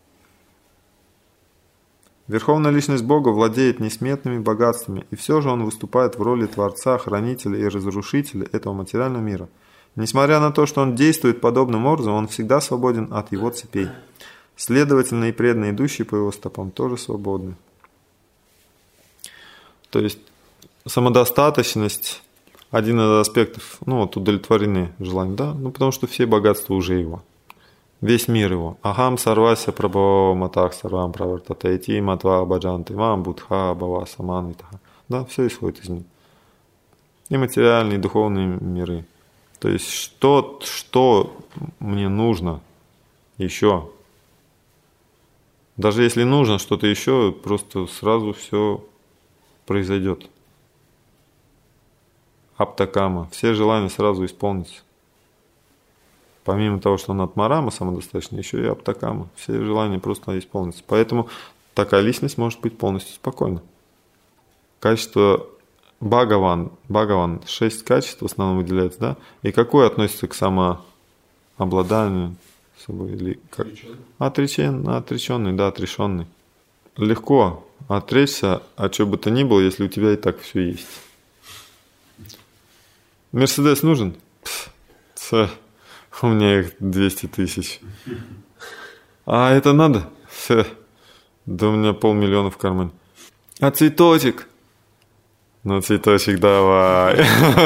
Верховная Личность Бога владеет несметными богатствами, и все же Он выступает в роли Творца, Хранителя и Разрушителя этого материального мира. Несмотря на то, что Он действует подобным образом, Он всегда свободен от Его цепей. Следовательно, и преданные, идущие по Его стопам, тоже свободны. То есть самодостаточность один из аспектов, ну вот удовлетворены желания, да, ну потому что все богатства уже его. Весь мир его. Ахам сарвася прабхава матах сарвам правартатайти матва баджанты вам будха бава саманвитаха. Да, все исходит из них. И материальные, и духовные миры. То есть что, что мне нужно еще? Даже если нужно что-то еще, просто сразу все произойдет. Аптакама. Все желания сразу исполнятся. Помимо того, что он атмарама самодостаточный, еще и аптакама. Все желания просто исполнятся. Поэтому такая личность может быть полностью спокойна. Качество Бхагаван. Бхагаван. Шесть качеств в основном выделяется, да? И какое относится к самообладанию собой? Или как? Отречен, отреченный, да, отрешенный. Легко отречься от чего бы то ни было, если у тебя и так все есть. Мерседес нужен? Пф, у меня их двести тысяч. А это надо? Фе. Да у меня полмиллиона в кармане. А цветочек? Ну, цветочек давай.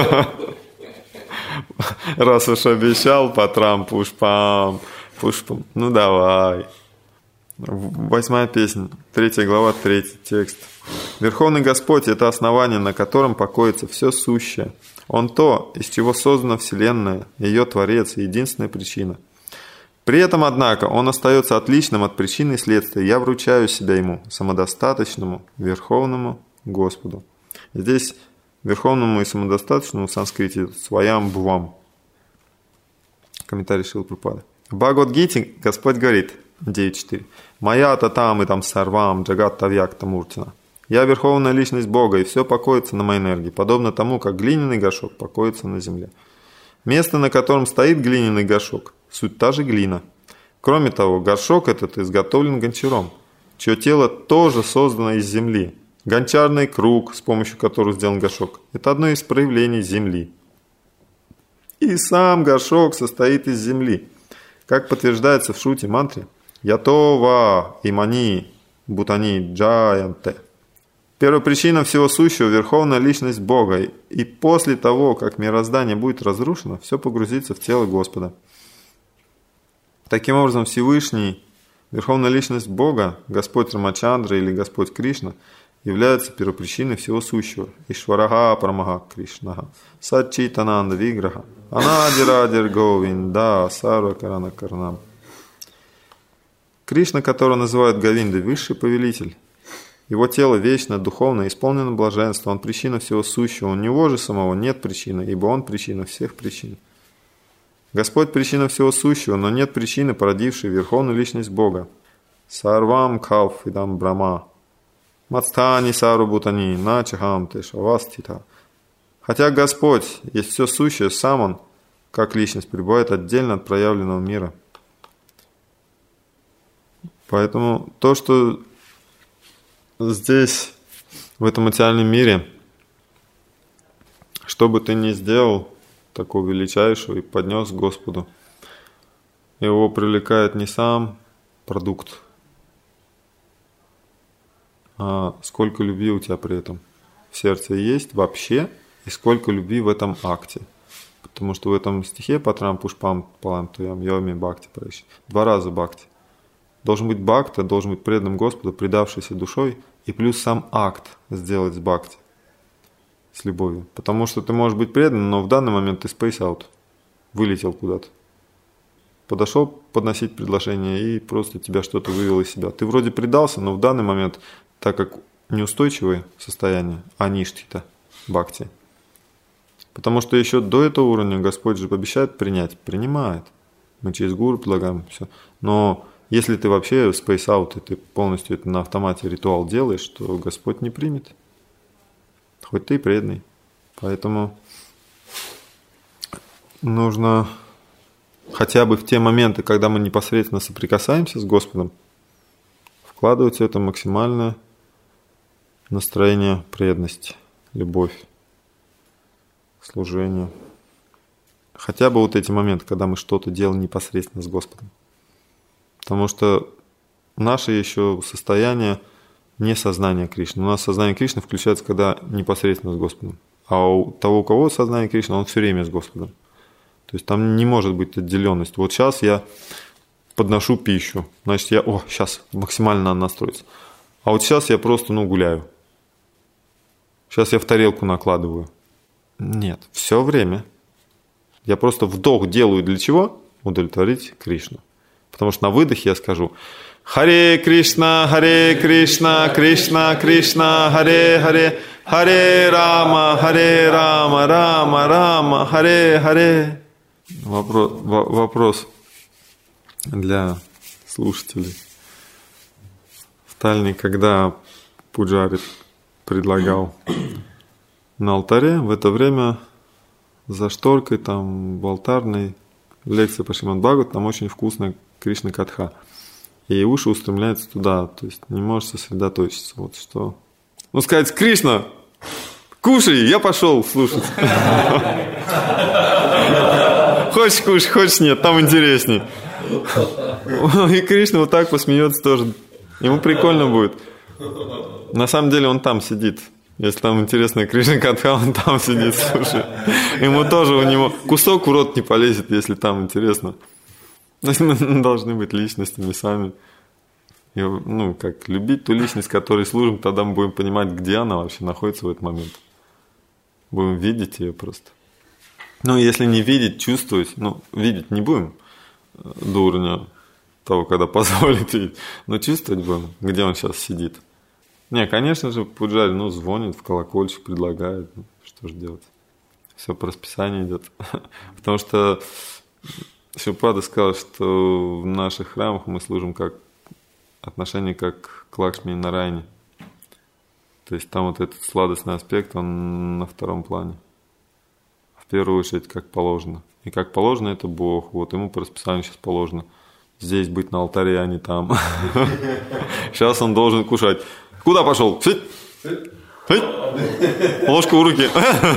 Раз уж обещал, патрам, пушпам, пушпам. Ну, давай. Восьмая песня, третья глава, третий текст. Верховный Господь – это основание, на котором покоится все сущее. Он то, из чего создана Вселенная, ее Творец и единственная причина. При этом, однако, Он остается отличным от причины и следствия. Я вручаю себя Ему, самодостаточному, Верховному Господу. Здесь Верховному и самодостаточному в санскрите «своям бхвам». Комментарий Шрилы Прабхупады. В Бхагавад-гите Господь говорит, девять четыре. «Моя татам и там сарвам джагат тавьякта муртина». Я верховная личность Бога, и все покоится на моей энергии, подобно тому, как глиняный горшок покоится на земле. Место, на котором стоит глиняный горшок, суть та же глина. Кроме того, горшок этот изготовлен гончаром, чье тело тоже создано из земли. Гончарный круг, с помощью которого сделан горшок, это одно из проявлений земли. И сам горшок состоит из земли. Как подтверждается в Шрути мантре, «Ятова имани бутани джаянте». Первопричина всего сущего – верховная личность Бога, и после того, как мироздание будет разрушено, все погрузится в тело Господа. Таким образом, Всевышний, верховная личность Бога, Господь Рамачандра или Господь Кришна, является первопричиной всего сущего. Ишварага Парамаха Кришнаха, Сачитананда Виграха, Анадирадир Говинда, Сарва Карана Карнам. Кришна, которого называют Говиндой, высший повелитель. Его тело вечно, духовно, исполнено блаженства, он причина всего сущего, у него же самого нет причины, ибо он причина всех причин. Господь причина всего сущего, но нет причины, породившей верховную личность Бога. Сарвам калф идам брама, мацтани сару бутани, начахам тешавастита. Хотя Господь есть все сущее, сам Он, как личность, пребывает отдельно от проявленного мира. Поэтому то, что здесь, в этом материальном мире, что бы ты ни сделал, такого величайшего, и поднес к Господу, его привлекает не сам продукт, а сколько любви у тебя при этом в сердце есть вообще, и сколько любви в этом акте. Потому что в этом стихе «Патрам пушпам палам туям йоми бхакти прайши» два раза бхакти. Должен быть бхакта, должен быть преданным Господу, предавшийся душой, и плюс сам акт сделать с бхакти, с любовью. Потому что ты можешь быть предан, но в данный момент ты space out, вылетел куда-то. Подошел подносить предложение, и просто тебя что-то вывело из себя. Ты вроде предался, но в данный момент, так как неустойчивое состояние, аништхита, бхакти. Потому что еще до этого уровня Господь же обещает принять, принимает. Мы через гуру предлагаем все. Но если ты вообще space out, и ты полностью это на автомате ритуал делаешь, то Господь не примет. Хоть ты и преданный. Поэтому нужно хотя бы в те моменты, когда мы непосредственно соприкасаемся с Господом, вкладывать в это максимальное настроение преданности, любовь, служение. Хотя бы вот эти моменты, когда мы что-то делаем непосредственно с Господом. Потому что наше еще состояние не сознание Кришны. У нас сознание Кришны включается, когда непосредственно с Господом. А у того, у кого сознание Кришны, он все время с Господом. То есть там не может быть отделенности. Вот сейчас я подношу пищу, значит, я, о, сейчас максимально надо настроиться. А вот сейчас я просто, ну, гуляю. Сейчас я в тарелку накладываю. Нет, все время. Я просто вдох делаю для чего? Удовлетворить Кришну. Потому что на выдохе я скажу: Харе Кришна, Харе Кришна, Кришна Кришна, Харе Харе, Харе Рама, Харе Рама, Рама Рама, Харе Харе. Вопрос, вопрос для слушателей. В Тальне, когда пуджари предлагал на алтаре, в это время за шторкой, там в алтарной лекции по Шримад Бхагаватам, там очень вкусная Кришна Катха. И уши устремляются туда, то есть не можешь сосредоточиться. Вот что. Ну, сказать: Кришна, кушай, я пошел слушать. Хочешь кушай, хочешь нет, там интересней. И Кришна вот так посмеется тоже. Ему прикольно будет. На самом деле он там сидит. Если там интересная Кришна Катха, он там сидит, слушай. Ему тоже, у него кусок в рот не полезет, если там интересно. Мы должны быть личностями сами. И, ну, как любить ту личность, которой служим, тогда мы будем понимать, где она вообще находится в этот момент. Будем видеть ее просто. Ну, если не видеть, чувствовать, ну, видеть не будем до уровня того, когда позволит видеть, но чувствовать будем, где он сейчас сидит. Не, конечно же, пуджари, ну, звонит в колокольчик, предлагает, ну, что же делать. Все по расписанию идет. Потому что Шрипада сказал, что в наших храмах мы служим как отношение как к Лакшми и Нарайне. То есть там вот этот сладостный аспект, он на втором плане. В первую очередь, как положено. И как положено, это Бог. Вот ему по расписанию сейчас положено здесь быть на алтаре, а не там. Сейчас он должен кушать. Куда пошел? Сидь! Сидь! Ложку в руки.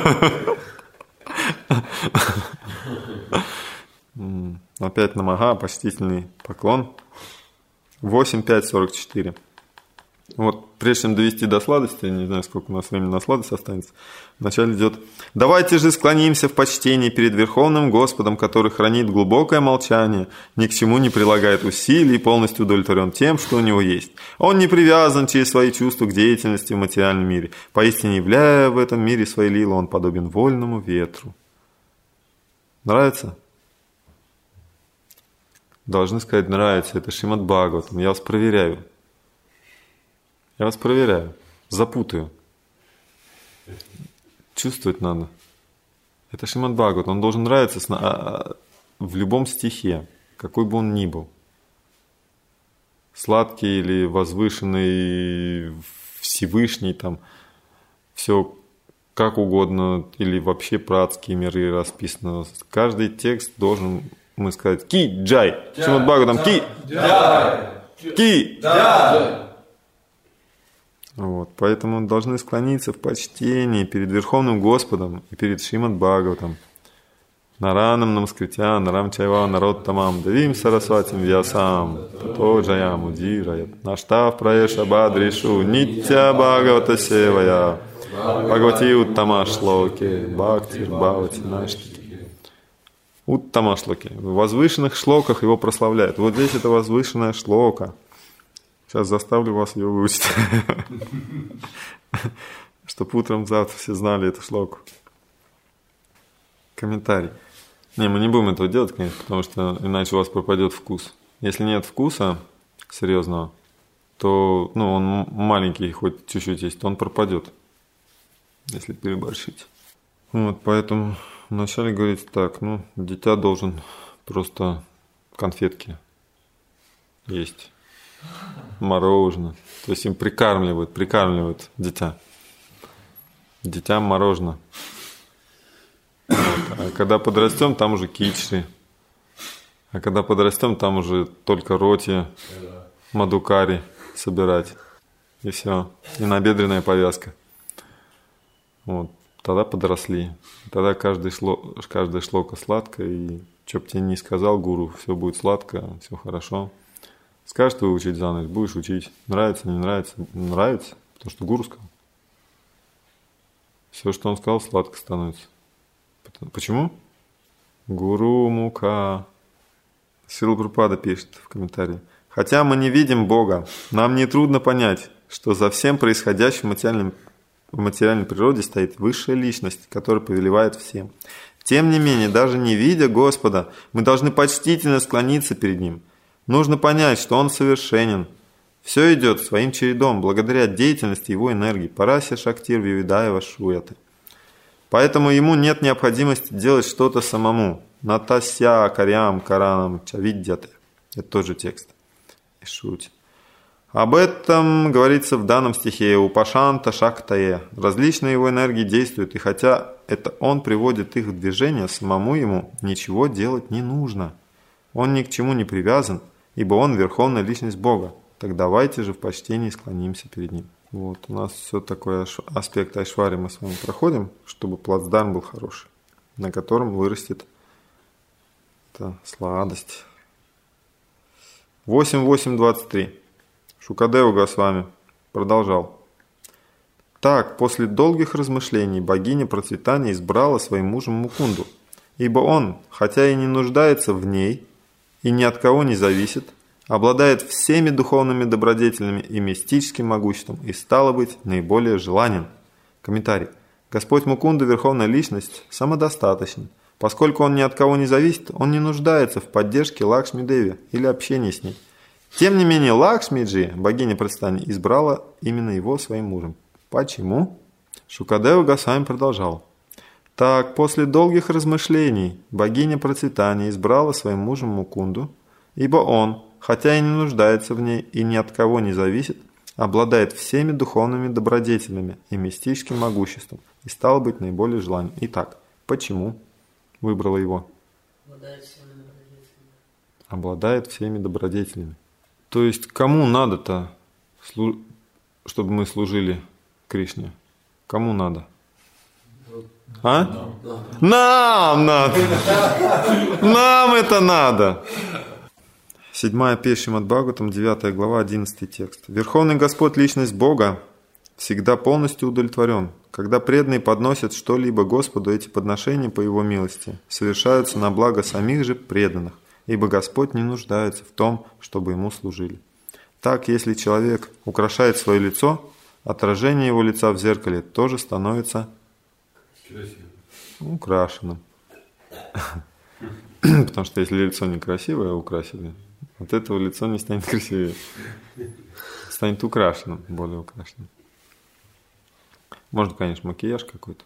Опять намага, почтительный поклон. восемь пять сорок четыре. Вот, прежде чем довести до сладости, не знаю, сколько у нас времени на сладость останется, вначале идет: «Давайте же склонимся в почтении перед Верховным Господом, который хранит глубокое молчание, ни к чему не прилагает усилий и полностью удовлетворен тем, что у него есть. Он не привязан через свои чувства к деятельности в материальном мире. Поистине, являя в этом мире свои лилы, он подобен вольному ветру». Нравится? Должны сказать: нравится. Это Шримад Бхагаватам. Я вас проверяю. Я вас проверяю. Запутаю. Чувствовать надо. Это Шримад Бхагаватам. Он должен нравиться в любом стихе, какой бы он ни был. Сладкий или возвышенный, Всевышний, там, все как угодно, или вообще пратские миры расписаны. Каждый текст должен, мы сказать, ки джай. Шримад Бхагаватам, ки джай. Ки джай. Вот, поэтому должны склониться в почтении перед Верховным Господом и перед Шримад Бхагаватам. Наранам намаскритя, нарам чайва народтамам, давим сарасватим вьясам, тато джаям удираят, наштав праеша бадришу, нитя Бхагавата севая, Бхагавати уттама шлоки, бхактир бхавати наштики. Уттама шлоки. В возвышенных шлоках его прославляют. Вот здесь это возвышенная шлока. Сейчас заставлю вас ее выучить. Чтобы утром завтра все знали эту шлоку. Комментарий. Не, мы не будем этого делать, конечно, потому что иначе у вас пропадет вкус. Если нет вкуса серьезного, то, ну, он маленький, хоть чуть-чуть есть, то он пропадет, если переборщить. Вот, поэтому вначале говорится так, ну, дитя должен просто конфетки есть. Мороженое. То есть им прикармливают, прикармливают дитя. Дитя мороженое. Вот. А когда подрастем, там уже кичри. А когда подрастем, там уже только роти, мадукари собирать. И все. И набедренная повязка. Вот. Тогда подросли. Тогда каждый шло, каждая шлока сладкая. И что бы тебе ни сказал гуру, все будет сладко, все хорошо. Скажешь, ты учить за ночь, будешь учить. Нравится, не нравится? Нравится, потому что гуру сказал. Все, что он сказал, сладко становится. Почему? Гуру Муха. Шрила Прабхупада пишет в комментарии. Хотя мы не видим Бога, нам нетрудно понять, что за всем происходящим в материальном, в материальной природе стоит высшая личность, которая повелевает всем. Тем не менее, даже не видя Господа, мы должны почтительно склониться перед Ним. Нужно понять, что Он совершенен. Все идет своим чередом, благодаря деятельности Его энергии. Парася Шактир Вивидаева Шуяты. Поэтому Ему нет необходимости делать что-то самому. Натася Карям Каранам Чавидьяте. Это тоже текст. Шути. Об этом говорится в данном стихе Упашанта Шактае. Различные его энергии действуют, и хотя это он приводит их в движение, самому ему ничего делать не нужно. Он ни к чему не привязан, ибо он верховная личность Бога. Так давайте же в почтении склонимся перед ним. Вот, у нас все такой аспект айшвари мы с вами проходим, чтобы плацдарм был хороший, на котором вырастет эта сладость. восемь восемь двадцать три. Шукадева Госвами продолжал. Так, после долгих размышлений богиня процветания избрала своим мужем Мукунду, ибо он, хотя и не нуждается в ней и ни от кого не зависит, обладает всеми духовными добродетелями и мистическим могуществом и, стало быть, наиболее желанен. Комментарий. Господь Мукунда, верховная личность, самодостаточен. Поскольку он ни от кого не зависит, он не нуждается в поддержке Лакшми Деви или общении с ней. Тем не менее, Лакшмиджи, богиня процветания, избрала именно его своим мужем. Почему? Шукадева Госвами продолжал. Так, после долгих размышлений, богиня процветания избрала своим мужем Мукунду, ибо он, хотя и не нуждается в ней и ни от кого не зависит, обладает всеми духовными добродетелями и мистическим могуществом и стал быть наиболее желанным. Итак, почему выбрала его? Обладает всеми добродетелями. Обладает всеми добродетелями. То есть, кому надо-то, чтобы мы служили Кришне? Кому надо? А? Нам надо! Нам это надо! Седьмая песня Шримад Бхагаватам, девятая глава, одиннадцатый текст. Верховный Господь, личность Бога, всегда полностью удовлетворен. Когда преданные подносят что-либо Господу, эти подношения по Его милости совершаются на благо самих же преданных, ибо Господь не нуждается в том, чтобы Ему служили. Так, если человек украшает свое лицо, отражение его лица в зеркале тоже становится украшенным. Потому что если лицо некрасивое, украсили, от этого лицо не станет красивее. Станет украшенным, более украшенным. Можно, конечно, макияж какой-то.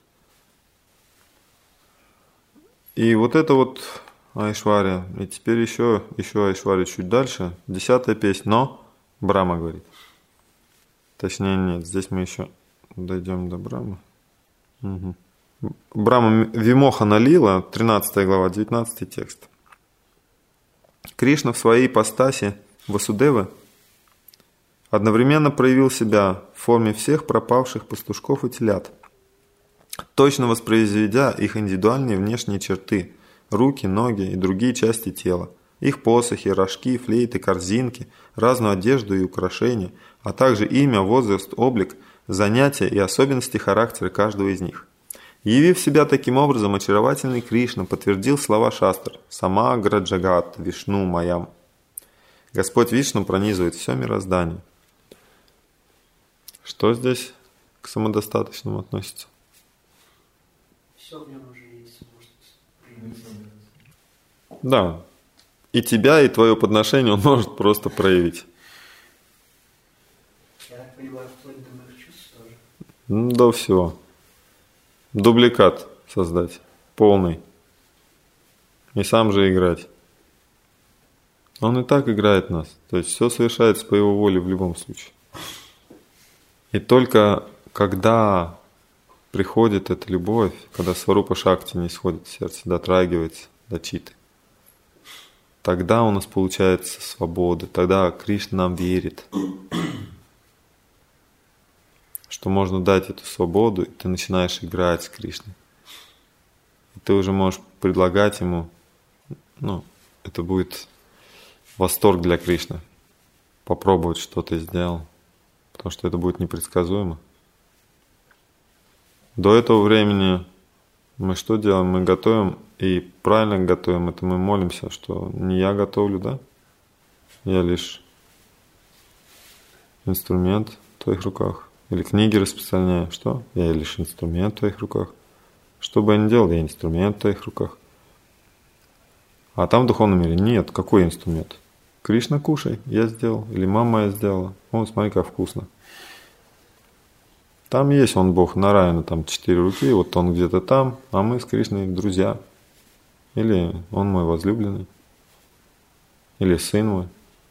И вот это вот айшвария. И теперь еще, еще айшвария чуть дальше. Десятая песня. Но Брахма говорит. Точнее, нет. Здесь мы еще дойдем до Брахмы. Угу. Брахма Вимоха Лила, тринадцатая глава, девятнадцатый текст. Кришна в своей ипостаси Васудевы одновременно проявил себя в форме всех пропавших пастушков и телят, точно воспроизведя их индивидуальные внешние черты, руки, ноги и другие части тела, их посохи, рожки, флейты, корзинки, разную одежду и украшения, а также имя, возраст, облик, занятия и особенности характера каждого из них. Явив себя таким образом, очаровательный Кришна подтвердил слова шастр «Самагра Джагат Вишну Маям». Господь Вишну пронизывает все мироздание. Что здесь к самодостаточному относится? Все в нем уже есть. Может, да. И тебя, и твое подношение он может просто проявить. Я так понимаю, вплоть до моих чувств тоже. Ну, до всего. Дубликат создать. Полный. И сам же играть. Он и так играет нас. То есть все совершается по его воле в любом случае. И только когда приходит эта любовь, когда Сварупа Шакти не сходит в сердце, дотрагивается до читы, тогда у нас получается свобода, тогда Кришна нам верит, что можно дать эту свободу, и ты начинаешь играть с Кришной. И ты уже можешь предлагать ему, ну, это будет восторг для Кришны, попробовать, что ты сделал, потому что это будет непредсказуемо. До этого времени мы что делаем? Мы готовим, и правильно готовим. Это мы молимся, что не я готовлю, да? Я лишь инструмент в твоих руках. Или книги распространяю. Что? Я лишь инструмент в твоих руках. Что бы я ни делал, я инструмент в твоих руках. А там в духовном мире нет. Какой инструмент? Кришна, кушай, я сделал. Или мама моя сделала. О, смотри, как вкусно. Там есть он Бог, Нараяна, там четыре руки, вот он где-то там, а мы с Кришной друзья. Или он мой возлюбленный. Или сын мой.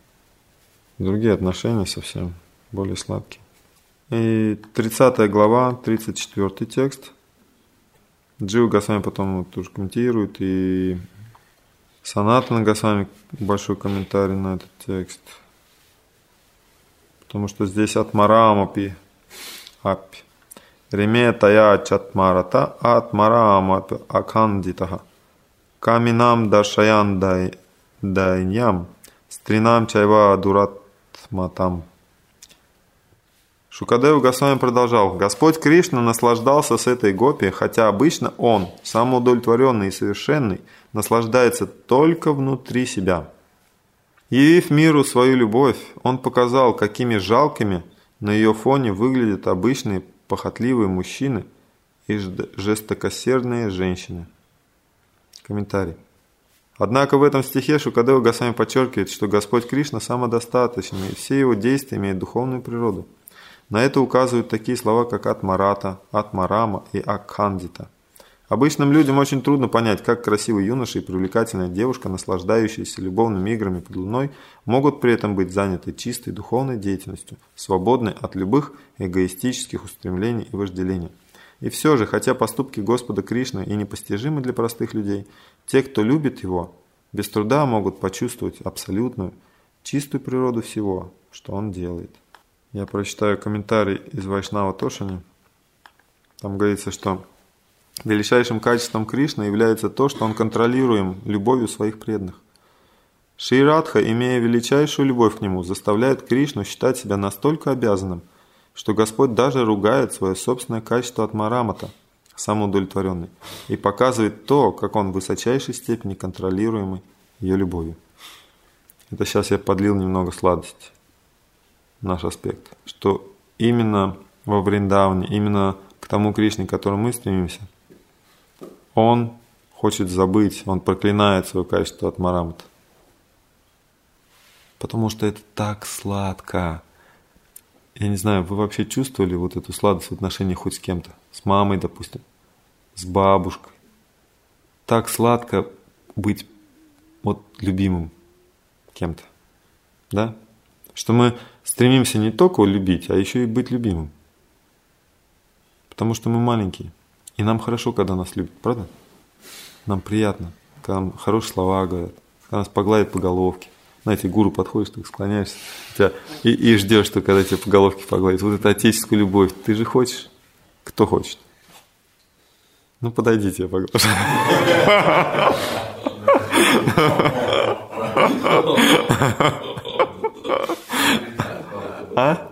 Другие отношения совсем более сладкие. И тридцатая глава, тридцать четвёртый текст. Джива Госвами потом тоже комментирует, и Санатана Госвами большой комментарий на этот текст. Потому что здесь Атмарамапи апи. Реме тая чатмарата атмарамапи акандитаха. Каминам дашаян дайням. Стринам чайва дуратматам. Шукадева Госвами продолжал. Господь Кришна наслаждался с этой гопи, хотя обычно он, самоудовлетворенный и совершенный, наслаждается только внутри себя. Явив миру свою любовь, он показал, какими жалкими на ее фоне выглядят обычные похотливые мужчины и жестокосердные женщины. Комментарий. Однако в этом стихе Шукадева Госвами подчеркивает, что Господь Кришна самодостаточный, и все его действия имеют духовную природу. На это указывают такие слова, как Атмарата, Атмарама и Акхандита. Обычным людям очень трудно понять, как красивый юноша и привлекательная девушка, наслаждающиеся любовными играми под луной, могут при этом быть заняты чистой духовной деятельностью, свободной от любых эгоистических устремлений и вожделения. И все же, хотя поступки Господа Кришны и непостижимы для простых людей, те, кто любит Его, без труда могут почувствовать абсолютную, чистую природу всего, что Он делает. Я прочитаю комментарий из Вайшнава Тошани. Там говорится, что величайшим качеством Кришны является то, что он контролируем любовью своих преданных. Шри Радха, имея величайшую любовь к нему, заставляет Кришну считать себя настолько обязанным, что Господь даже ругает свое собственное качество Атмарамата, самоудовлетворенный, и показывает то, как он в высочайшей степени контролируемый ее любовью. Это сейчас я подлил немного сладости. Наш аспект, что именно во Вриндаване, именно к тому Кришне, к которому мы стремимся, он хочет забыть, он проклинает свое качество Атмарамата. Потому что это так сладко. Я не знаю, вы вообще чувствовали вот эту сладость в отношении хоть с кем-то? С мамой, допустим, с бабушкой. Так сладко быть вот любимым кем-то, да? Что мы стремимся не только любить, а еще и быть любимым. Потому что мы маленькие. И нам хорошо, когда нас любят, правда? Нам приятно, когда нам хорошие слова говорят, когда нас погладят по головке. Знаете, гуру подходишь, ты склоняешься тебя, и, и ждешь, что когда тебя по головке погладят. Вот это отеческую любовь. Ты же хочешь? Кто хочет? Ну, подойдите, я поглажу. А?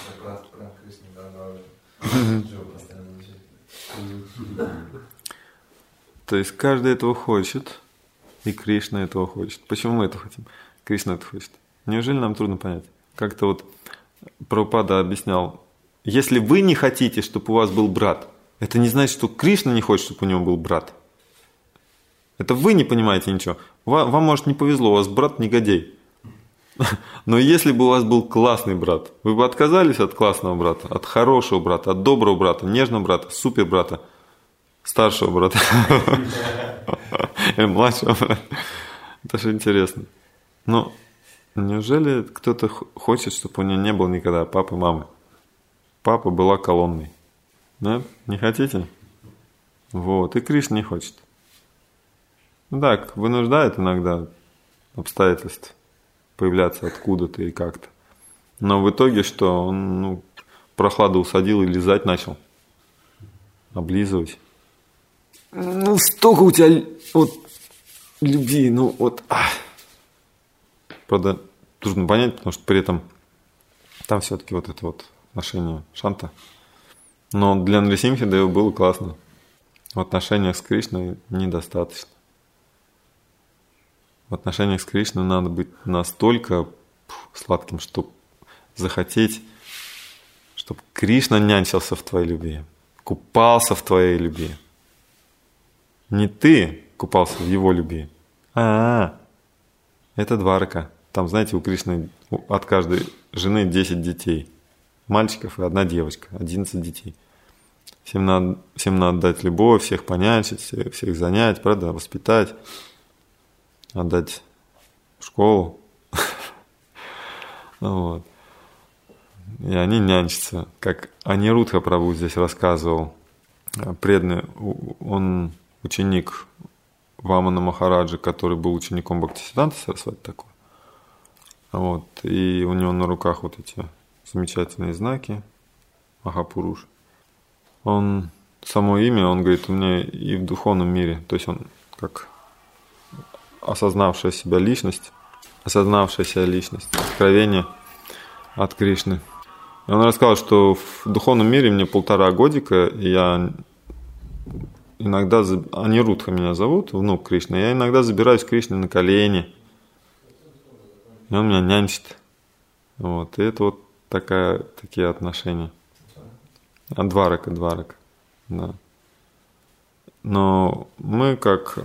То есть каждый этого хочет, и Кришна этого хочет. Почему мы это хотим? Кришна это хочет. Неужели нам трудно понять? Как-то вот Прабхупада объяснял, если вы не хотите, чтобы у вас был брат, это не значит, что Кришна не хочет, чтобы у него был брат. Это вы не понимаете ничего. Вам, вам может, не повезло, у вас брат негодяй. Но если бы у вас был классный брат, вы бы отказались от классного брата, от хорошего брата, от доброго брата, нежного брата, супер брата, старшего брата или младшего брата. Это же интересно. Но неужели кто-то хочет, чтобы у него не было никогда папы и мамы? Папа была колонной. Да? Не хотите? Вот. И Кришна не хочет. Ну так, вынуждает иногда обстоятельства появляться откуда-то и как-то. Но в итоге что? Он ну, прохладу усадил и лизать начал. Облизывать. Ну, столько у тебя вот любви, ну вот. Ах. Правда, трудно понять, потому что при этом там все-таки вот это вот отношение шанта. Но для Нрисимхадева было классно. В отношениях с Кришной недостаточно. В отношениях с Кришной надо быть настолько сладким, чтобы захотеть, чтобы Кришна нянчился в твоей любви, купался в твоей любви. Не ты купался в его любви, а это дварака. Там, знаете, у Кришны от каждой жены десять детей. Мальчиков и одна девочка, одиннадцать детей. Всем надо, всем надо дать любовь, всех понянчить, всех, всех занять, правда, воспитать, отдать в школу. Вот. И они нянчатся. Как Анирудха Прабху здесь рассказывал, преданный, он ученик Вамана Махараджа, который был учеником Бхактисиданта Сарасвати такой. Вот. И у него на руках вот эти замечательные знаки Махапуруш. Он, само имя, он говорит, у меня и в духовном мире, то есть он как осознавшая себя личность, осознавшая себя личность, откровение от Кришны. И он рассказал, что в духовном мире мне полтора годика, и я иногда, Анирудха меня зовут, внук Кришны, я иногда забираюсь к Кришне на колени, и он меня нянчит. Вот, и это вот такая, такие отношения. А дварака, дварака, да. Но мы, как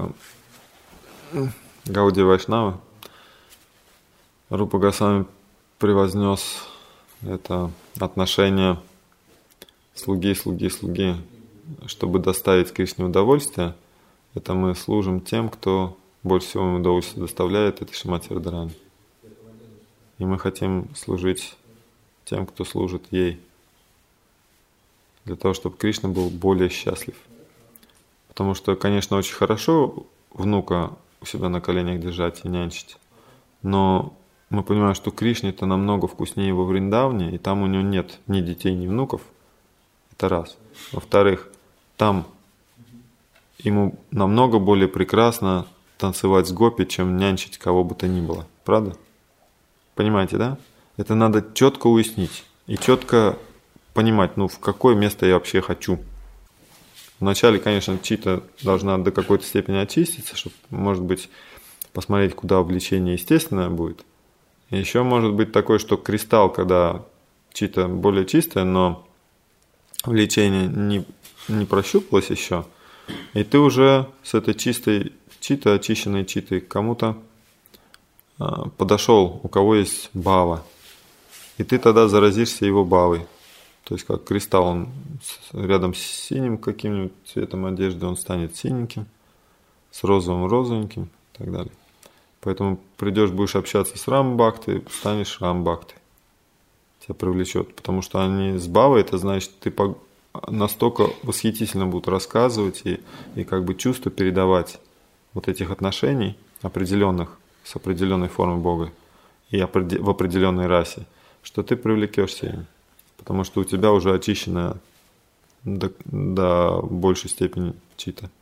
Гаудия Вайшнава, Рупа Госвами превознес это отношение слуги, слуги, слуги, чтобы доставить Кришне удовольствие. Это мы служим тем, кто больше всего ему удовольствие доставляет, это Шримати Радхарани. И мы хотим служить тем, кто служит ей, для того, чтобы Кришна был более счастлив. Потому что, конечно, очень хорошо внука у себя на коленях держать и нянчить, но мы понимаем, что Кришне-то намного вкуснее во Вриндавне, и там у него нет ни детей, ни внуков. Это раз. Во-вторых, там ему намного более прекрасно танцевать с гопи, чем нянчить кого бы то ни было. Правда? Понимаете, да? Это надо четко уяснить и четко понимать, ну, в какое место я вообще хочу. Вначале, конечно, чита должна до какой-то степени очиститься, чтобы, может быть, посмотреть, куда влечение естественное будет. И еще может быть такое, что кристалл, когда чита более чистая, но влечение не, не прощупалось еще, и ты уже с этой чистой читой, очищенной читой к кому-то а, подошел, у кого есть бава, и ты тогда заразишься его бавой. То есть как кристалл, он рядом с синим каким-нибудь цветом одежды, он станет синеньким, с розовым розовеньким и так далее. Поэтому придешь, будешь общаться с Рамбхактой, станешь Рамбхактой. Тебя привлечет. Потому что они с бавой, это значит, ты настолько восхитительно будут рассказывать и, и как бы чувства передавать вот этих отношений определенных, с определенной формой Бога и в определенной расе, что ты привлекешься им. Потому что у тебя уже очищена до, до большей степени чита.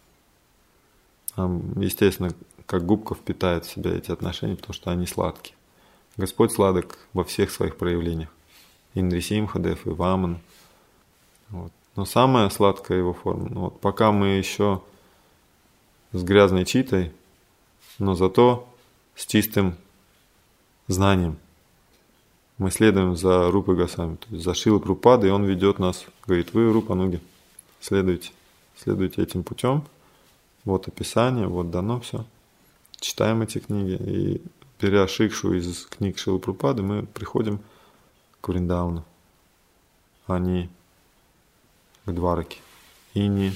Естественно, как губка впитает в себя эти отношения, потому что они сладкие. Господь сладок во всех своих проявлениях. И Нрисимхадев, и Ваман. Вот. Но самая сладкая его форма. Ну, вот пока мы еще с грязной читой, но зато с чистым знанием. Мы следуем за Рупой Госвами, то есть за Шрилой Прабхупадой, и он ведет нас, говорит, вы, Рупануги, следуйте, следуйте этим путем. Вот описание, вот дано все. Читаем эти книги, и беря шикшу из книг Шрилы Прабхупады, мы приходим к Вриндавану, а не к Двараке. И не,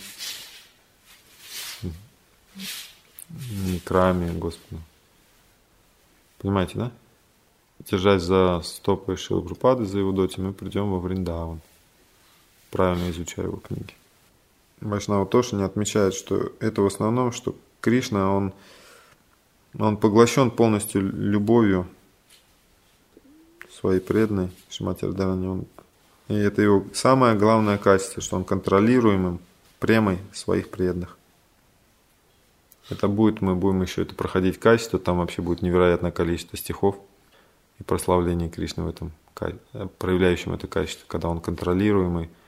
не к Раме, Господу. Понимаете, да? Держась за стопой Шрилы Прабхупады, за его доти, мы придем во Вриндаван, правильно изучая его книги. Вайшнава тоже не отмечает, что это в основном, что Кришна, он, он поглощен полностью любовью своей преданной Шримати Радхарани. Он, и это его самое главное качество, что он контролируемым премой своих преданных. Это будет, мы будем еще это проходить качество, там вообще будет невероятное количество стихов и прославление Кришны в этом, проявляющем это качество, когда он контролируемый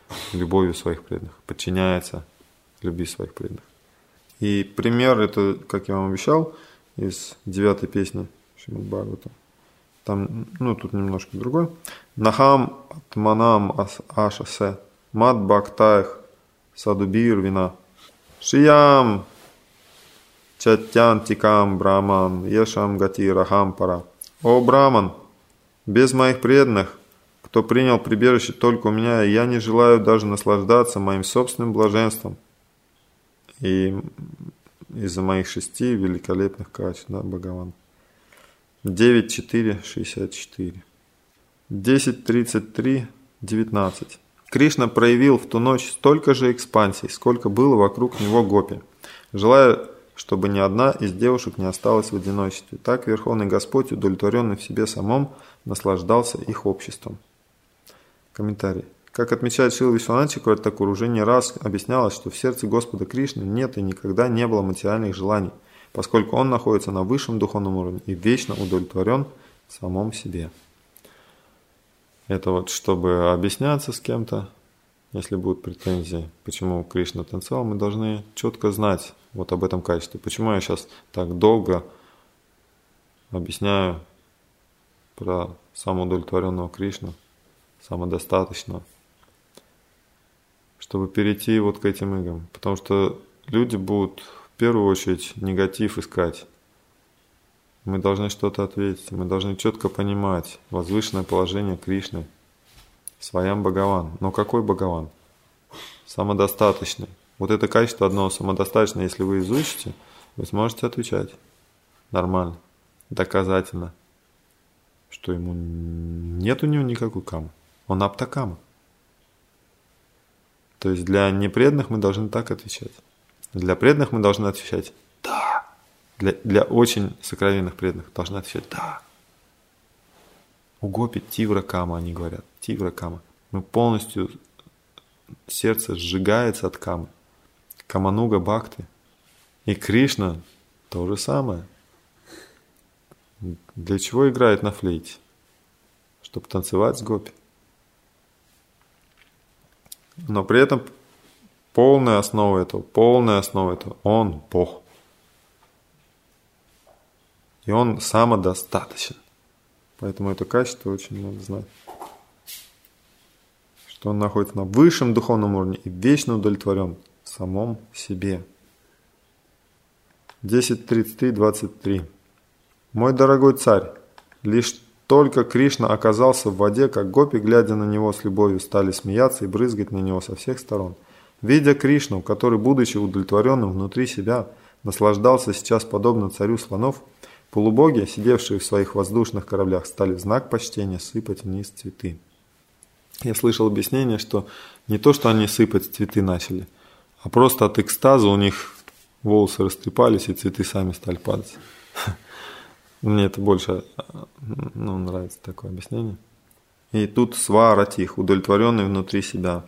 любовью своих преданных, подчиняется любви своих преданных. И пример это, как я вам обещал, из девятой песни Шримад Бхагаватам. Там, ну, тут немножко другой. Нахам атманам ашасе мад бхактаях садубир вина шиям чатьянтикам браман ешам гати рахам пара. О Браман, без моих преданных, кто принял прибежище только у меня, я не желаю даже наслаждаться моим собственным блаженством и из-за моих шести великолепных качеств, да, Бхагаван. девять четыре шестьдесят четыре. десять тридцать три девятнадцать. Кришна проявил в ту ночь столько же экспансий, сколько было вокруг него гопи, желая, чтобы ни одна из девушек не осталась в одиночестве. Так Верховный Господь, удовлетворенный в себе самом, наслаждался их обществом. Комментарий. Как отмечает Шрила Вишванат Чакраварти Такур, уже не раз объяснялось, что в сердце Господа Кришны нет и никогда не было материальных желаний, поскольку он находится на высшем духовном уровне и вечно удовлетворен в самом себе. Это вот чтобы объясняться с кем-то, если будут претензии, почему Кришна танцевал, мы должны четко знать вот об этом качестве. Почему я сейчас так долго объясняю про самоудовлетворенного Кришну, самодостаточного, чтобы перейти вот к этим играм. Потому что люди будут в первую очередь негатив искать. Мы должны что-то ответить, мы должны четко понимать возвышенное положение Кришны, Своям Бхагаван. Но какой Бхагаван? Самодостаточный. Вот это качество одно самодостаточное, если вы изучите, вы сможете отвечать нормально, доказательно, что ему нет у него никакой камы. Он аптакама. То есть для непреданных мы должны так отвечать. Для преданных мы должны отвечать «да». Для, для очень сокровенных преданных должны отвечать «да». У гопи тивра кама, они говорят. Тивра кама. Мы полностью, сердце сжигается от камы. Камануга бхакти. И Кришна то же самое. Для чего играет на флейте? Чтобы танцевать с гопи. Но при этом полная основа этого, полная основа этого, Он Бог. И Он самодостаточен. Поэтому это качество очень надо знать. Что Он находится на высшем духовном уровне и вечно удовлетворен в самом себе. десять тридцать три двадцать три. Мой дорогой царь, лишь только Кришна оказался в воде, как гопи, глядя на него с любовью, стали смеяться и брызгать на него со всех сторон. Видя Кришну, который, будучи удовлетворенным внутри себя, наслаждался сейчас подобно царю слонов, полубоги, сидевшие в своих воздушных кораблях, стали в знак почтения сыпать вниз цветы. Я слышал объяснение, что не то, что они сыпать цветы начали, а просто от экстаза у них волосы растрепались и цветы сами стали падать. Мне это больше ну, нравится такое объяснение. И тут сваратих, удовлетворенный внутри себя.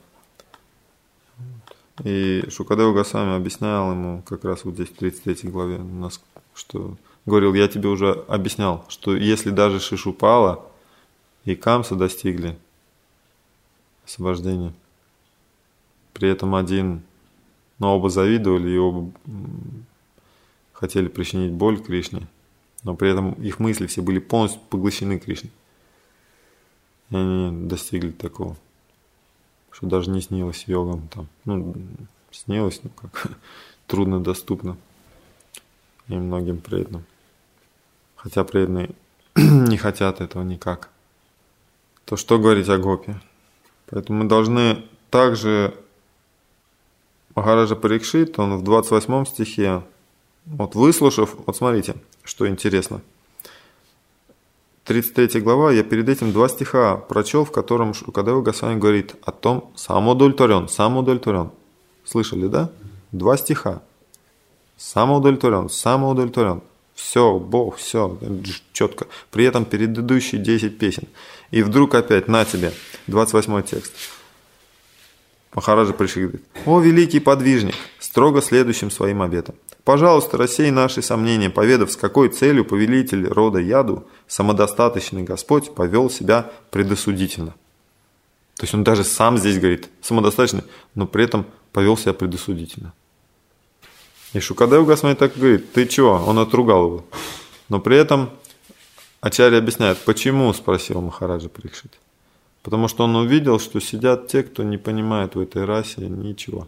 И Шукадева Госвами объяснял ему как раз вот здесь в тридцать третьей главе, что говорил, я тебе уже объяснял, что если даже Шишупала и Камса достигли освобождения, при этом один, но оба завидовали и оба хотели причинить боль Кришне, но при этом их мысли все были полностью поглощены Кришной. И они достигли такого, что даже не снилось йогам там. Ну, снилось, ну как, труднодоступно и многим преданным. Хотя преданные не хотят этого никак. То что говорить о гопе? Поэтому мы должны также, Махараджа Парикшит, он в двадцать восьмом стихе, вот выслушав, вот смотрите, что интересно. тридцать третья глава, я перед этим два стиха прочел, в котором Шукадева Госвами говорит о том, самоудовлетворен, самоудовлетворен. Слышали, да? Два стиха. Самоудовлетворен, самоудовлетворен. Все, Бог, все, четко. При этом предыдущие десять песен. И вдруг опять, на тебе, двадцать восьмой текст. Махараджа Парикшит говорит: «О, великий подвижник, строго следующим своим обетом, пожалуйста, рассей наши сомнения, поведав, с какой целью повелитель рода Яду, самодостаточный Господь, повел себя предосудительно». То есть он даже сам здесь говорит, самодостаточный, но при этом повел себя предосудительно. И Шукадева Госвами так говорит, ты чего? Он отругал его. Но при этом Ачарья объясняет, почему, спросил Махараджа Парикшит. Потому что он увидел, что сидят те, кто не понимает в этой расе ничего.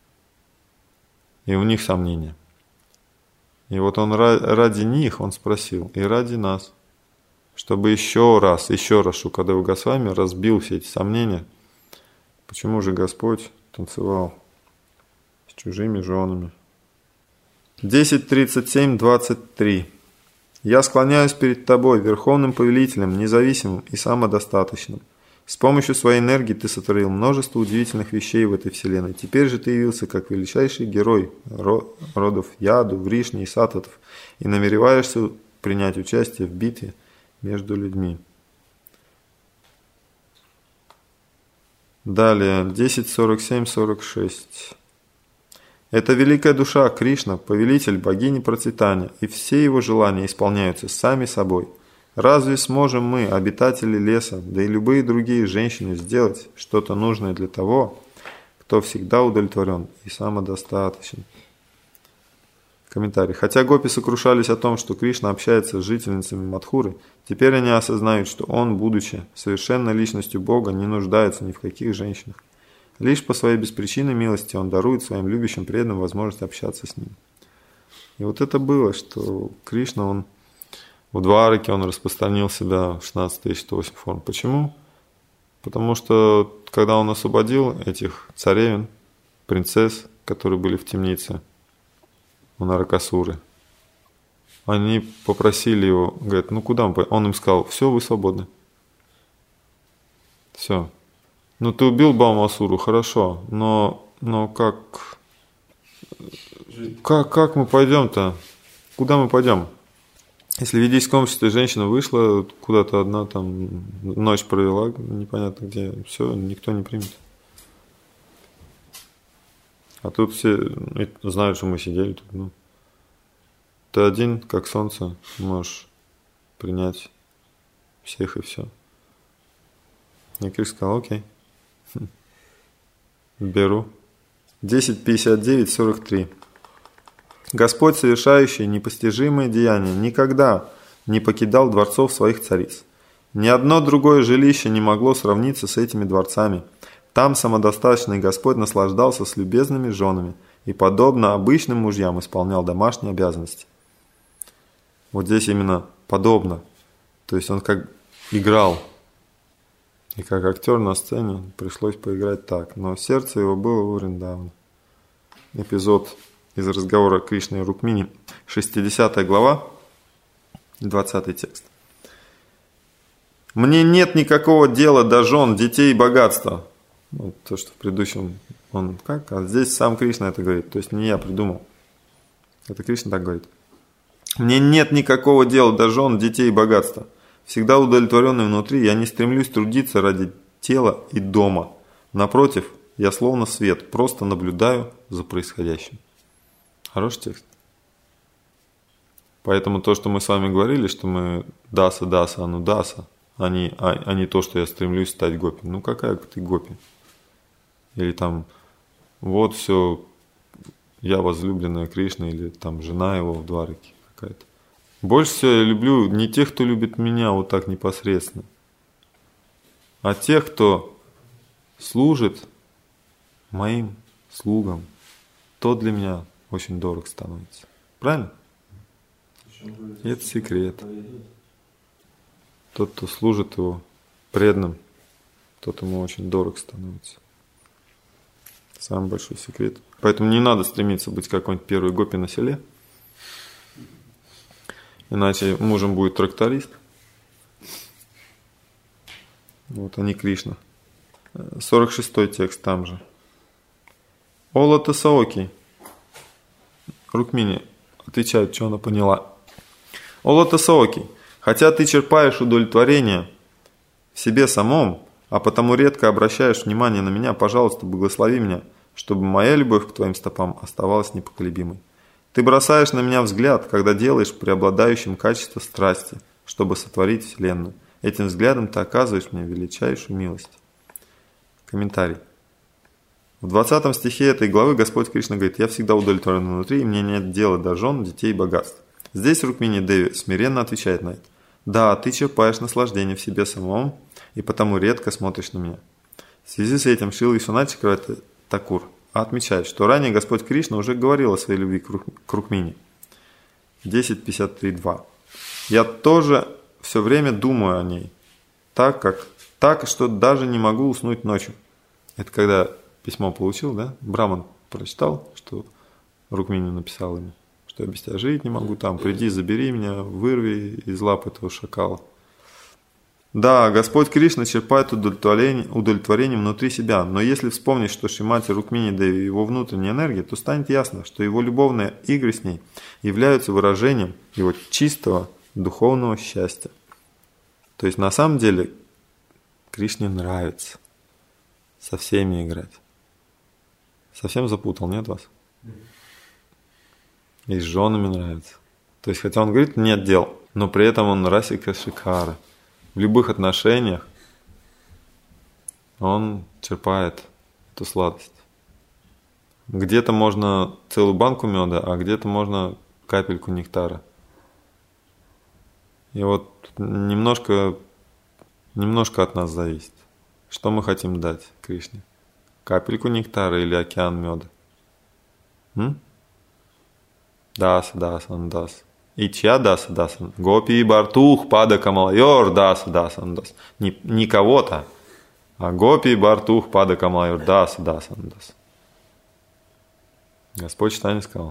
И у них сомнения. И вот он ради них, он спросил, и ради нас, чтобы еще раз, еще раз Шукадева Госвами разбил все эти сомнения. Почему же Господь танцевал с чужими женами? десять тридцать семь двадцать три. Я склоняюсь перед тобой, верховным повелителем, независимым и самодостаточным. С помощью своей энергии ты сотворил множество удивительных вещей в этой вселенной. Теперь же ты явился как величайший герой родов Яду, Вришни и Сататов и намереваешься принять участие в битве между людьми. Далее, десять сорок семь сорок шесть. Это великая душа Кришна, повелитель богини процветания, и все его желания исполняются сами собой. Разве сможем мы, обитатели леса, да и любые другие женщины, сделать что-то нужное для того, кто всегда удовлетворен и самодостаточен? Комментарий. Хотя гопи сокрушались о том, что Кришна общается с жительницами Мадхуры, теперь они осознают, что он, будучи совершенной личностью Бога, не нуждается ни в каких женщинах. Лишь по своей беспричинной милости он дарует своим любящим преданным возможность общаться с ним. И вот это было, что Кришна, он в Двараке он распространил себя в шестнадцать тысяч сто восемь форм. Почему? Потому что, когда он освободил этих царевин, принцесс, которые были в темнице у Наракасуры, они попросили его, говорят, ну куда мы пойдем? Он им сказал, все, вы свободны. Все. Ну ты убил Баумасуру, хорошо, но, но как, как, как мы пойдем-то? Куда мы пойдем? Если в ведическом обществе женщина вышла куда-то одна, там ночь провела, непонятно где, все, никто не примет. А тут все знают, что мы сидели тут. Ну. Ты один, как солнце, можешь принять всех и все. И Кришна сказал, окей, беру. десять пятьдесят девять сорок три. Господь, совершающий непостижимые деяния, никогда не покидал дворцов своих цариц. Ни одно другое жилище не могло сравниться с этими дворцами. Там самодостаточный Господь наслаждался с любезными женами и, подобно обычным мужьям, исполнял домашние обязанности. Вот здесь именно подобно. То есть он как играл. И как актер на сцене пришлось поиграть так. Но сердце его было у Вриндавана. Эпизод из разговора Кришны и Рукмини, шестидесятая глава, двадцатый текст. «Мне нет никакого дела до жен, детей и богатства». Вот то, что в предыдущем он как, а здесь сам Кришна это говорит. То есть не я придумал. Это Кришна так говорит. «Мне нет никакого дела до жен, детей и богатства. Всегда удовлетворенный внутри, я не стремлюсь трудиться ради тела и дома. Напротив, я словно свет, просто наблюдаю за происходящим». Хороший текст. Поэтому то, что мы с вами говорили, что мы даса, даса, ану даса, а не, а, а не то, что я стремлюсь стать гопи. Ну какая ты гопи? Или там, вот все, я возлюбленная Кришна, или там жена его в Двараке какая-то. Больше всего я люблю не тех, кто любит меня вот так непосредственно, а тех, кто служит моим слугам. То для меня очень дорог становится. Правильно? И это секрет. Тот, кто служит его преданным, тот ему очень дорог становится. Самый большой секрет. Поэтому не надо стремиться быть какой-нибудь первой гопи на селе. Иначе мужем будет тракторист. Вот, а не Кришна. сорок шестой текст там же. Ола Тасаоки. Рукмини отвечает, что она поняла. Ола Тасаоки. Хотя ты черпаешь удовлетворение в себе самом, а потому редко обращаешь внимание на меня, пожалуйста, благослови меня, чтобы моя любовь к твоим стопам оставалась непоколебимой. Ты бросаешь на меня взгляд, когда делаешь преобладающим качество страсти, чтобы сотворить Вселенную. Этим взглядом ты оказываешь мне величайшую милость. Комментарий. В двадцатом стихе этой главы Господь Кришна говорит: «Я всегда удовлетворен внутри, и мне нет дела до жен, детей и богатств». Здесь Рукмини Деви смиренно отвечает на это. «Да, ты черпаешь наслаждение в себе самом, и потому редко смотришь на меня». В связи с этим Шрила Вишванат Чакраварти Такур отмечает, что ранее Господь Кришна уже говорил о своей любви к Рукмини. десять пятьдесят три два. «Я тоже все время думаю о ней, так, как, так, что даже не могу уснуть ночью». Это когда письмо получил, да? Браман прочитал, что Рукмини написал ему, что я без тебя жить не могу, там, приди, забери меня, вырви из лап этого шакала. Да, Господь Кришна черпает удовлетворение, удовлетворение внутри себя, но если вспомнить, что Шримати Рукмини Деви его внутренняя энергия, то станет ясно, что его любовные игры с ней являются выражением его чистого духовного счастья. То есть на самом деле Кришне нравится со всеми играть. Совсем запутал, нет вас? И с женами нравится. То есть хотя он говорит нет дел, но при этом он расика шикара. В любых отношениях он черпает эту сладость. Где-то можно целую банку меда, а где-то можно капельку нектара. И вот немножко, немножко от нас зависит, что мы хотим дать Кришне. Капельку нектара или океан меда? М? Дас, дас, он дас. И чья дас, дас, он? Гопи бартух пада камалайор дас, дас, он дас. Не, не кого-то, а гопи бартух пада камалайор дас, дас, он дас. Господь Чайтанья сказал.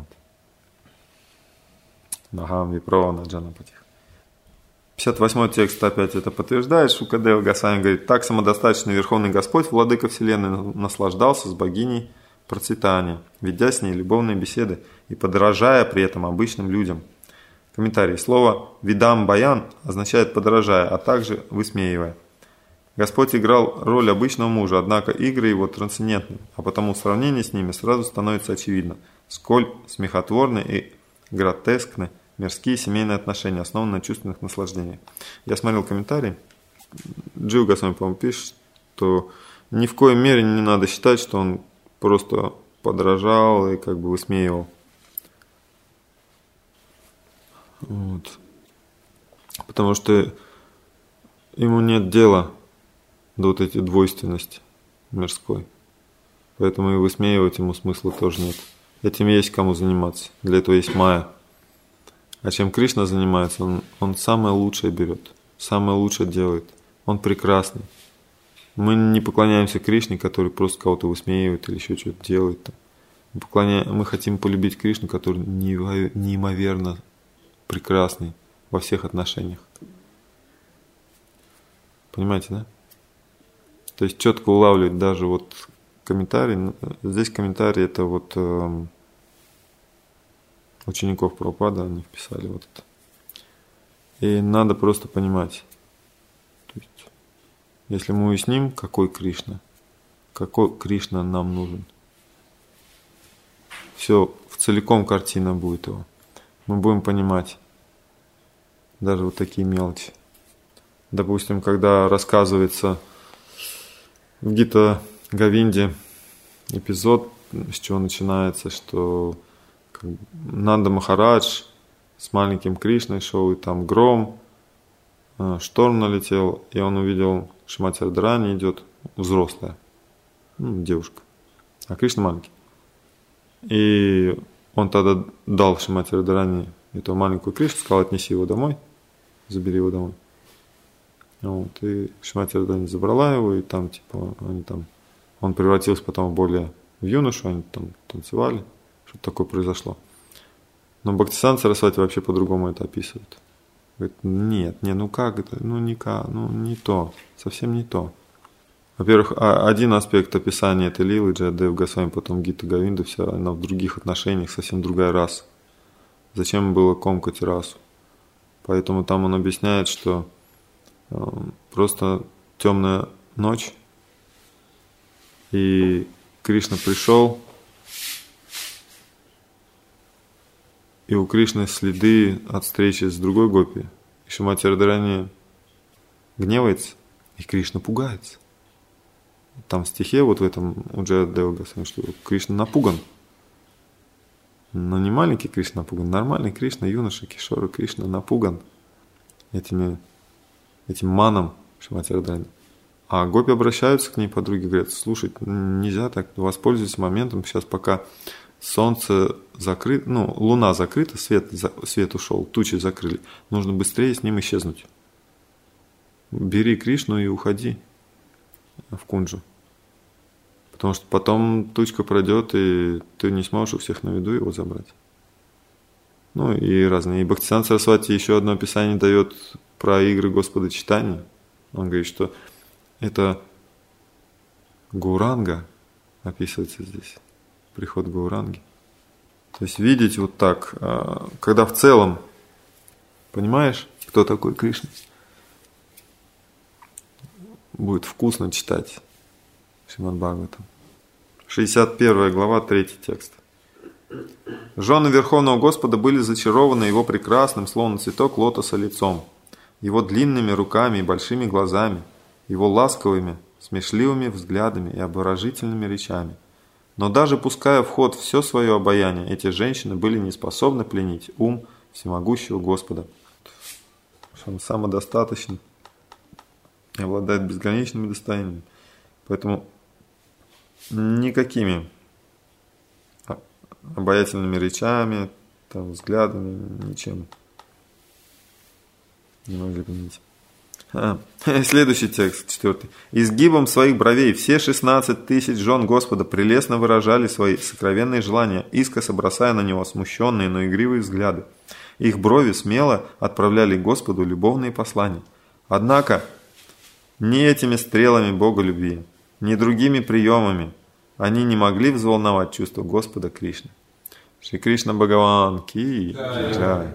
Нагам випрова наджанапатих. пятьдесят восьмой текст опять это подтверждает. Шукадева Госвами говорит: так самодостаточный Верховный Господь, Владыка Вселенной, наслаждался с богиней процветания, ведя с ней любовные беседы и подражая при этом обычным людям. Комментарий. Слово «видам баян» означает «подражая», а также «высмеивая». Господь играл роль обычного мужа, однако игры его трансцендентны, а потому в сравнении с ними сразу становится очевидно, сколь смехотворны и гротескны мирские семейные отношения, основанные на чувственных наслаждениях. Я смотрел комментарий. Джива Госвами, по-моему, пишет, что ни в коей мере не надо считать, что он просто подражал и как бы высмеивал. Вот. Потому что ему нет дела до вот этой двойственности мирской. Поэтому и высмеивать ему смысла тоже нет. Этим есть кому заниматься. Для этого есть майя. А чем Кришна занимается, он, он самое лучшее берет, самое лучшее делает. Он прекрасный. Мы не поклоняемся Кришне, который просто кого-то высмеивает или еще что-то делает. Мы, поклоняем, мы хотим полюбить Кришну, который неимоверно прекрасный во всех отношениях. Понимаете, да? То есть четко улавливать даже вот комментарий. Здесь комментарий это вот э, учеников Прабхупады, они вписали вот это. И надо просто понимать. То есть, если мы уясним, какой Кришна, какой Кришна нам нужен, все в целиком картина будет его. Мы будем понимать даже вот такие мелочи. Допустим, когда рассказывается в Гита Говинде эпизод, с чего начинается, что Нанда Махарадж с маленьким Кришной шел, и там гром, шторм налетел, и он увидел, Шримати Радхарани идет, взрослая, ну, девушка, а Кришна маленький. И он тогда дал Шримати Радхарани эту маленькую Кришну, сказал: отнеси его домой, забери его домой. Вот, и Шримати Радхарани забрала его, и там, типа, они там, он превратился потом более в юношу, они там танцевали, что-то такое произошло. Но Бхактисиданта Сарасвати вообще по-другому это описывает. Говорит: нет, не, ну как это, ну никак, ну не то, совсем не то. Во-первых, один аспект описания этой лилы, Джаядев Госвами, потом Гита Говинда, вся она в других отношениях, совсем другая раса. Зачем было комкать расу? Поэтому там он объясняет, что э, просто темная ночь, и Кришна пришел, и у Кришны следы от встречи с другой гопи. И Шримати Радхарани гневается, и Кришна пугается. там в стихе, вот в этом Уджая Дева Госвами, что Кришна напуган. Но не маленький Кришна напуган, нормальный Кришна, юноша Кишора Кришна напуган этими, этим маном Шримати Радхарани. А гопи обращаются к ней, подруги, говорят: слушай, нельзя так, воспользуйся моментом, сейчас пока солнце закрыто, ну, луна закрыта, свет, свет ушел, тучи закрыли, нужно быстрее с ним исчезнуть. Бери Кришну и уходи в кунджу. Потому что потом тучка пройдет, и ты не сможешь у всех на виду его забрать. Ну и разные. И Бхактисиданта Сарасвати еще одно описание дает про игры Господа Чайтаньи. Он говорит, что это Гауранга описывается здесь. Приход Гауранги. То есть видеть вот так, когда в целом понимаешь, кто такой Кришна, будет вкусно читать Шримад Бхагаватам. шестьдесят первая глава, третий текст. Жены Верховного Господа были зачарованы его прекрасным, словно цветок лотоса, лицом, его длинными руками и большими глазами, его ласковыми, смешливыми взглядами и обворожительными речами. Но даже пуская в ход все свое обаяние, эти женщины были не способны пленить ум всемогущего Господа. Он самодостаточен и обладает безграничными достояниями. Поэтому никакими обаятельными речами, там, взглядами, ничем не могли пленить. А, следующий текст, четвертый. «Изгибом своих бровей все шестнадцать тысяч жен Господа прелестно выражали свои сокровенные желания, искоса бросая на него смущенные, но игривые взгляды. Их брови смело отправляли Господу любовные послания. Однако ни этими стрелами Бога любви, ни другими приемами они не могли взволновать чувство Господа Кришны». Шри Кришна Бхагаван ки джай.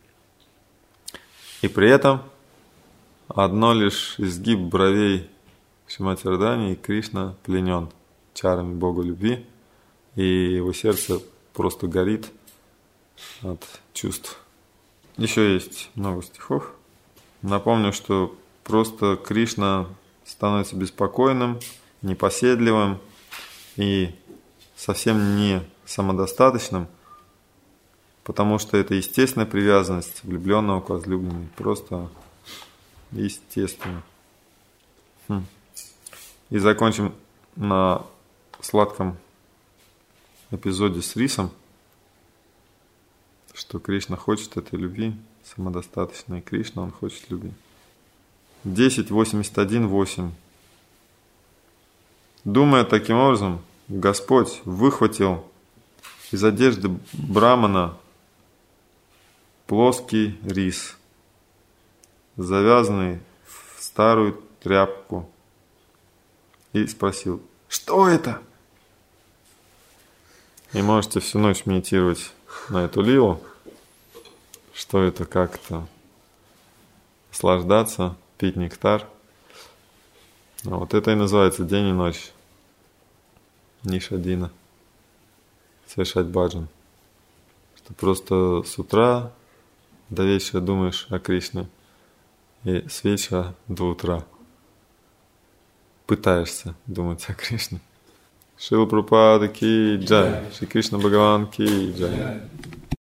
И при этом одно лишь изгиб бровей Шримати Радхарани, и Кришна пленен чарами Бога любви, и его сердце просто горит от чувств. Еще есть много стихов. Напомню, что просто Кришна становится беспокойным, непоседливым и совсем не самодостаточным, потому что это естественная привязанность влюбленного к возлюбленной. Просто естественно. Хм. И закончим на сладком эпизоде с рисом, что Кришна хочет этой любви, самодостаточной Кришна, он хочет любви. десять восемьдесят один восемь. Думая таким образом, Господь выхватил из одежды брамана плоский рис, завязанный в старую тряпку, и спросил: «Что это?» И можете всю ночь медитировать на эту лилу, что это, как это, наслаждаться, пить нектар. А вот это и называется день и ночь. Нишадина. Совершать баджан. Что просто с утра до вечера думаешь о Кришне, и с вечера до утра пытаешься думать о Кришне. Шрила Прабхупада ки джай. Шри Кришна Бхагаван ки джай.